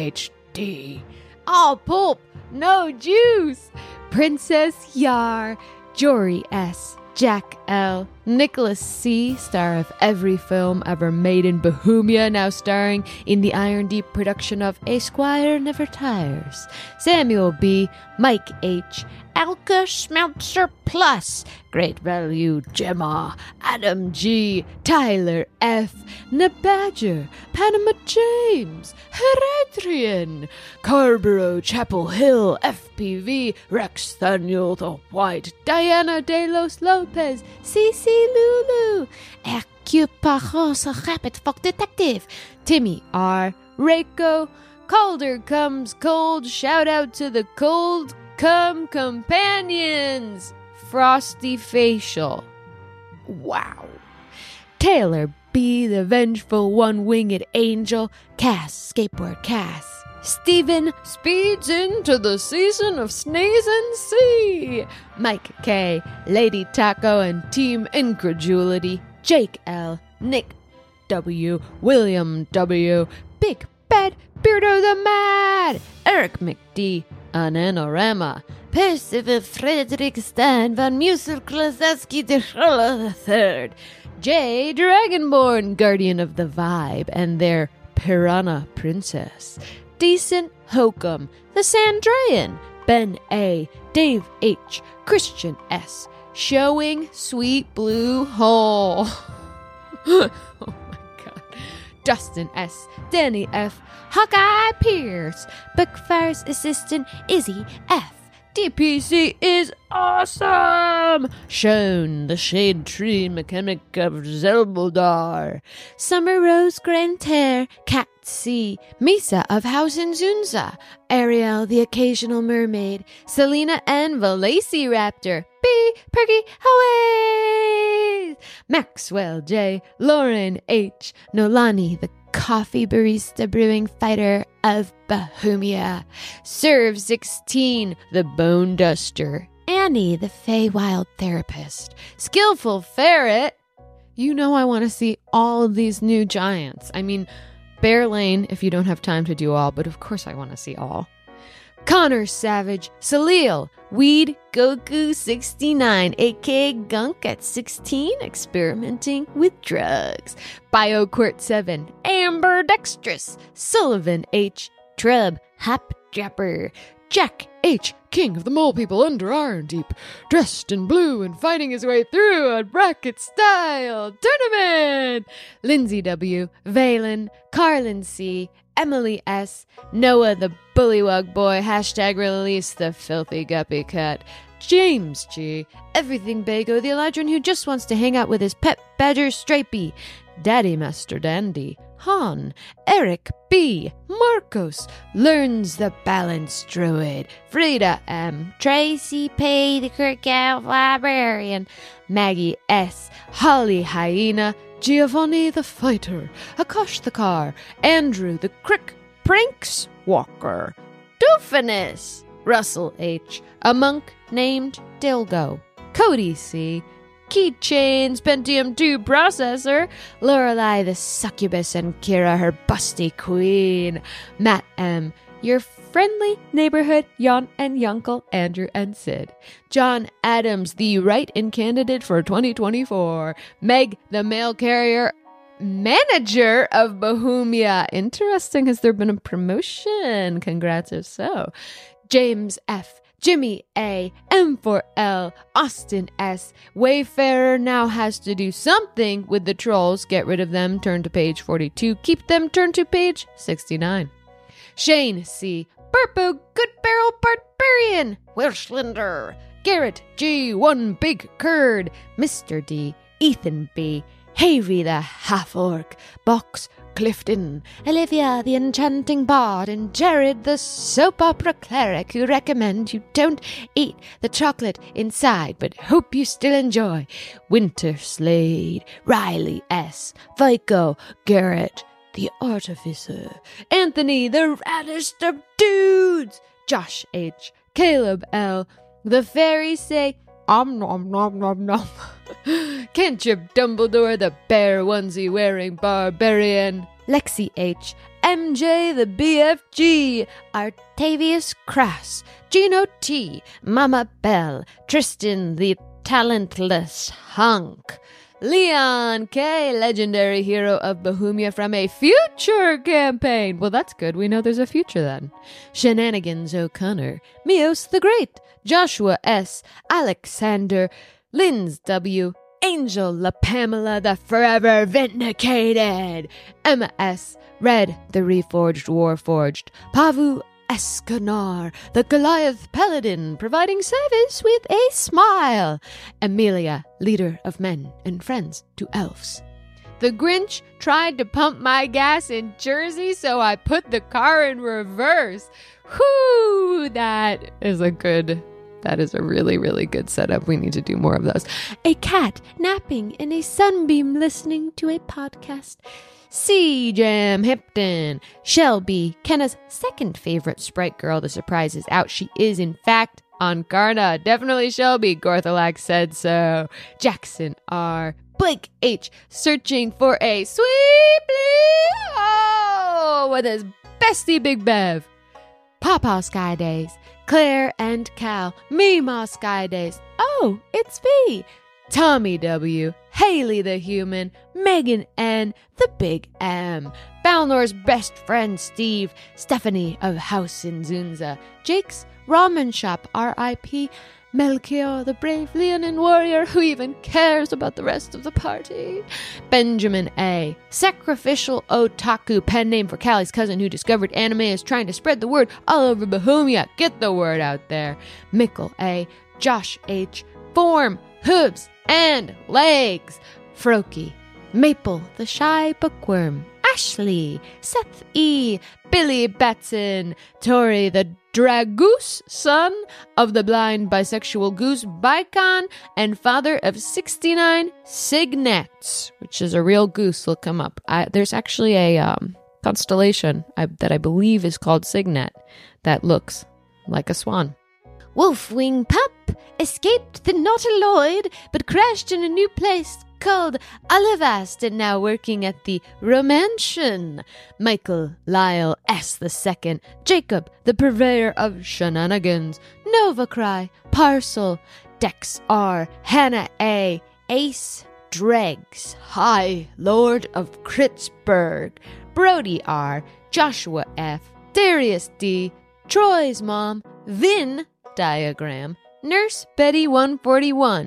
PhD, All Pulp, No Juice, Princess Yar, Jory S, Jack L, Nicholas C, star of every film ever made in Bohemia, now starring in the Iron Deep production of A Squire Never Tires, Samuel B, Mike H, Alka Schmelzer Plus, Great Value Gemma, Adam G, Tyler F, Nabadger, Panama James, Heredrian, Carborough Chapel Hill, FPV, Rex Thaniel the White, Diana De Los Lopez, CC Lulu, Hercule Poirot, a Rapid Fuck Detective, Timmy R, Reiko, Calder Comes Cold, shout out to the Cold Come Companions, Frosty Facial. Wow. Taylor B, the Vengeful One-Winged Angel, Cass, Skateboard Cass. Steven speeds into the season of Sneezing C. Mike K, Lady Taco and Team Incredulity. Jake L, Nick W, William W, Big Bad Beardo the Mad, Eric McD, Ananorama, Percival Frederick Stan van Musel Klaseski de Schroller III, Jay Dragonborn, Guardian of the Vibe, and their Piranha Princess, Decent Hokum, The Sandrayan, Ben A, Dave H, Christian S, Showing Sweet Blue Hole. Oh my god. Dustin S, Danny F, Hawkeye Pierce, Buckfire's assistant Izzy F. DPC is awesome! Shown the Shade Tree Mechanic of Zelbuldar. Summer Rose Grantaire, Cat C. Misa of Hausen Zunza. Ariel the Occasional Mermaid. Selena N. Valacy Raptor. B. Perky Hawaii. Maxwell J. Lauren H. Nolani the Coffee Barista Brewing Fighter of Bohemia. Serve 16, the Bone Duster. Annie, the Feywild Therapist. Skillful Ferret. You know I want to see all of these new giants. I mean, Bear Lane, if you don't have time to do all, but of course I want to see all. Connor Savage, Salil, Weed Goku 69, aka Gunk at 16, experimenting with drugs. BioQuirt 7, Amber Dextrous, Sullivan H, Trub, Hop Japper, Jack H, King of the Mole People under Iron Deep, dressed in blue and fighting his way through a bracket-style tournament. Lindsay W, Valen, Carlin C, Emily S, Noah the Bullywug Boy, hashtag release the filthy guppy cat, James G, Everything Bago, the Eladrin who just wants to hang out with his pet badger Stripey, Daddy Master Dandy, Han, Eric B, Marcos, Learns the Balance Druid, Frida M, Tracy P, the Kirkout Librarian, Maggie S, Holly Hyena, Giovanni the Fighter, Akash the Car, Andrew the Crick Pranks Walker, Doofinus, Russell H, a monk named Dilgo, Cody C, Keychains Pentium 2 processor, Lorelei the Succubus and Kira her busty queen, Matt M, your friendly neighborhood Jan and Yunkel, Andrew and Sid, John Adams, the write-in candidate for 2024, Meg, the mail carrier manager of Bohemia. Interesting, has there been a promotion? Congrats if so. James F, Jimmy A, M4L, Austin S, Wayfarer now has to do something with the trolls. Get rid of them, turn to page 42. Keep them, turn to page 69. Shane C, Burpo Good Barrel Barbarian, Welshlinder, Garrett G, One Big Curd, Mr. D, Ethan B, Havy the Half-Orc, Box Clifton, Olivia the Enchanting Bard, and Jared the Soap Opera Cleric who recommend you don't eat the chocolate inside but hope you still enjoy. Winter Slade, Riley S, Vico, Garrett, the artificer. Anthony, the raddest of dudes. Josh H. Caleb L. The fairies say, nom nom nom nom. Cantrip Dumbledore, the bear onesie wearing barbarian. Lexi H. MJ, the BFG. Artavius Crass. Gino T. Mama Bell. Tristan, the talentless hunk. Leon K., legendary hero of Bohemia from a future campaign. Well, that's good. We know there's a future then. Shenanigans O'Connor. Mios the Great. Joshua S. Alexander. Linz W. Angel La Pamela, the forever vindicated. Emma S. Red, the reforged warforged. Pavu Escanar, the Goliath Paladin, providing service with a smile. Amelia, leader of men and friends to elves. The Grinch tried to pump my gas in Jersey, so I put the car in reverse. Whoo, that is a really, really good setup. We need to do more of those. A cat napping in a sunbeam listening to a podcast. C. Jam Hipton. Shelby, Kenna's second favorite sprite girl. The surprise is out. She is, in fact, Ankarna. Definitely Shelby. Gorthalax said so. Jackson R. Blake H. Searching for a sweeply hole with his bestie Big Bev. Pawpaw Sky Days. Claire and Cal. Meemaw Sky Days. Oh, it's me. Tommy W., Haley the Human, Megan N., the Big M, Balnor's best friend Steve, Stephanie of House in Zunza, Jake's Ramen Shop, R.I.P., Melchior the Brave Leonin Warrior, who even cares about the rest of the party, Benjamin A., Sacrificial Otaku, pen name for Callie's cousin who discovered anime is trying to spread the word all over Bohemia. Get the word out there. Mickle A., Josh H., Form, Hooves, and Legs, Froki, Maple, the Shy Bookworm, Ashley, Seth E., Billy Batson, Tori, the Dragoose, son of the blind bisexual goose Bicon, and father of 69 Cygnets, which is a real goose. Look him up. There's actually a constellation that I believe is called Cygnet that looks like a swan. Wolfwing Pup escaped the Nautiloid, but crashed in a new place called Olivast and now working at the Romantian. Michael Lyle S. II, Jacob, the purveyor of shenanigans, Nova Cry, Parcel, Dex R, Hannah A, Ace Dregs, High Lord of Kritzburg, Brody R, Joshua F, Darius D, Troy's mom, Vin Diagram, Nurse Betty 141,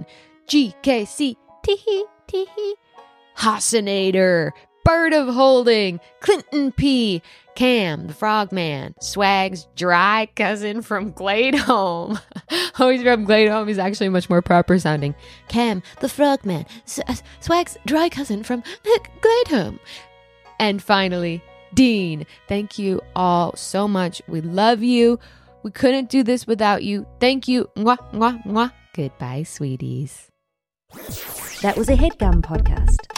GKC, Teehee, Teehee, Hassinator, Bird of Holding, Clinton P, Cam, the Frogman, Swag's dry cousin from Gladeholm. Oh, he's from Gladeholm. He's actually much more proper sounding. Cam, the Frogman, Swag's dry cousin from Gladeholm. And finally, Dean. Thank you all so much. We love you. We couldn't do this without you. Thank you. Mwah, mwah, mwah. Goodbye, sweeties. That was a HeadGum podcast.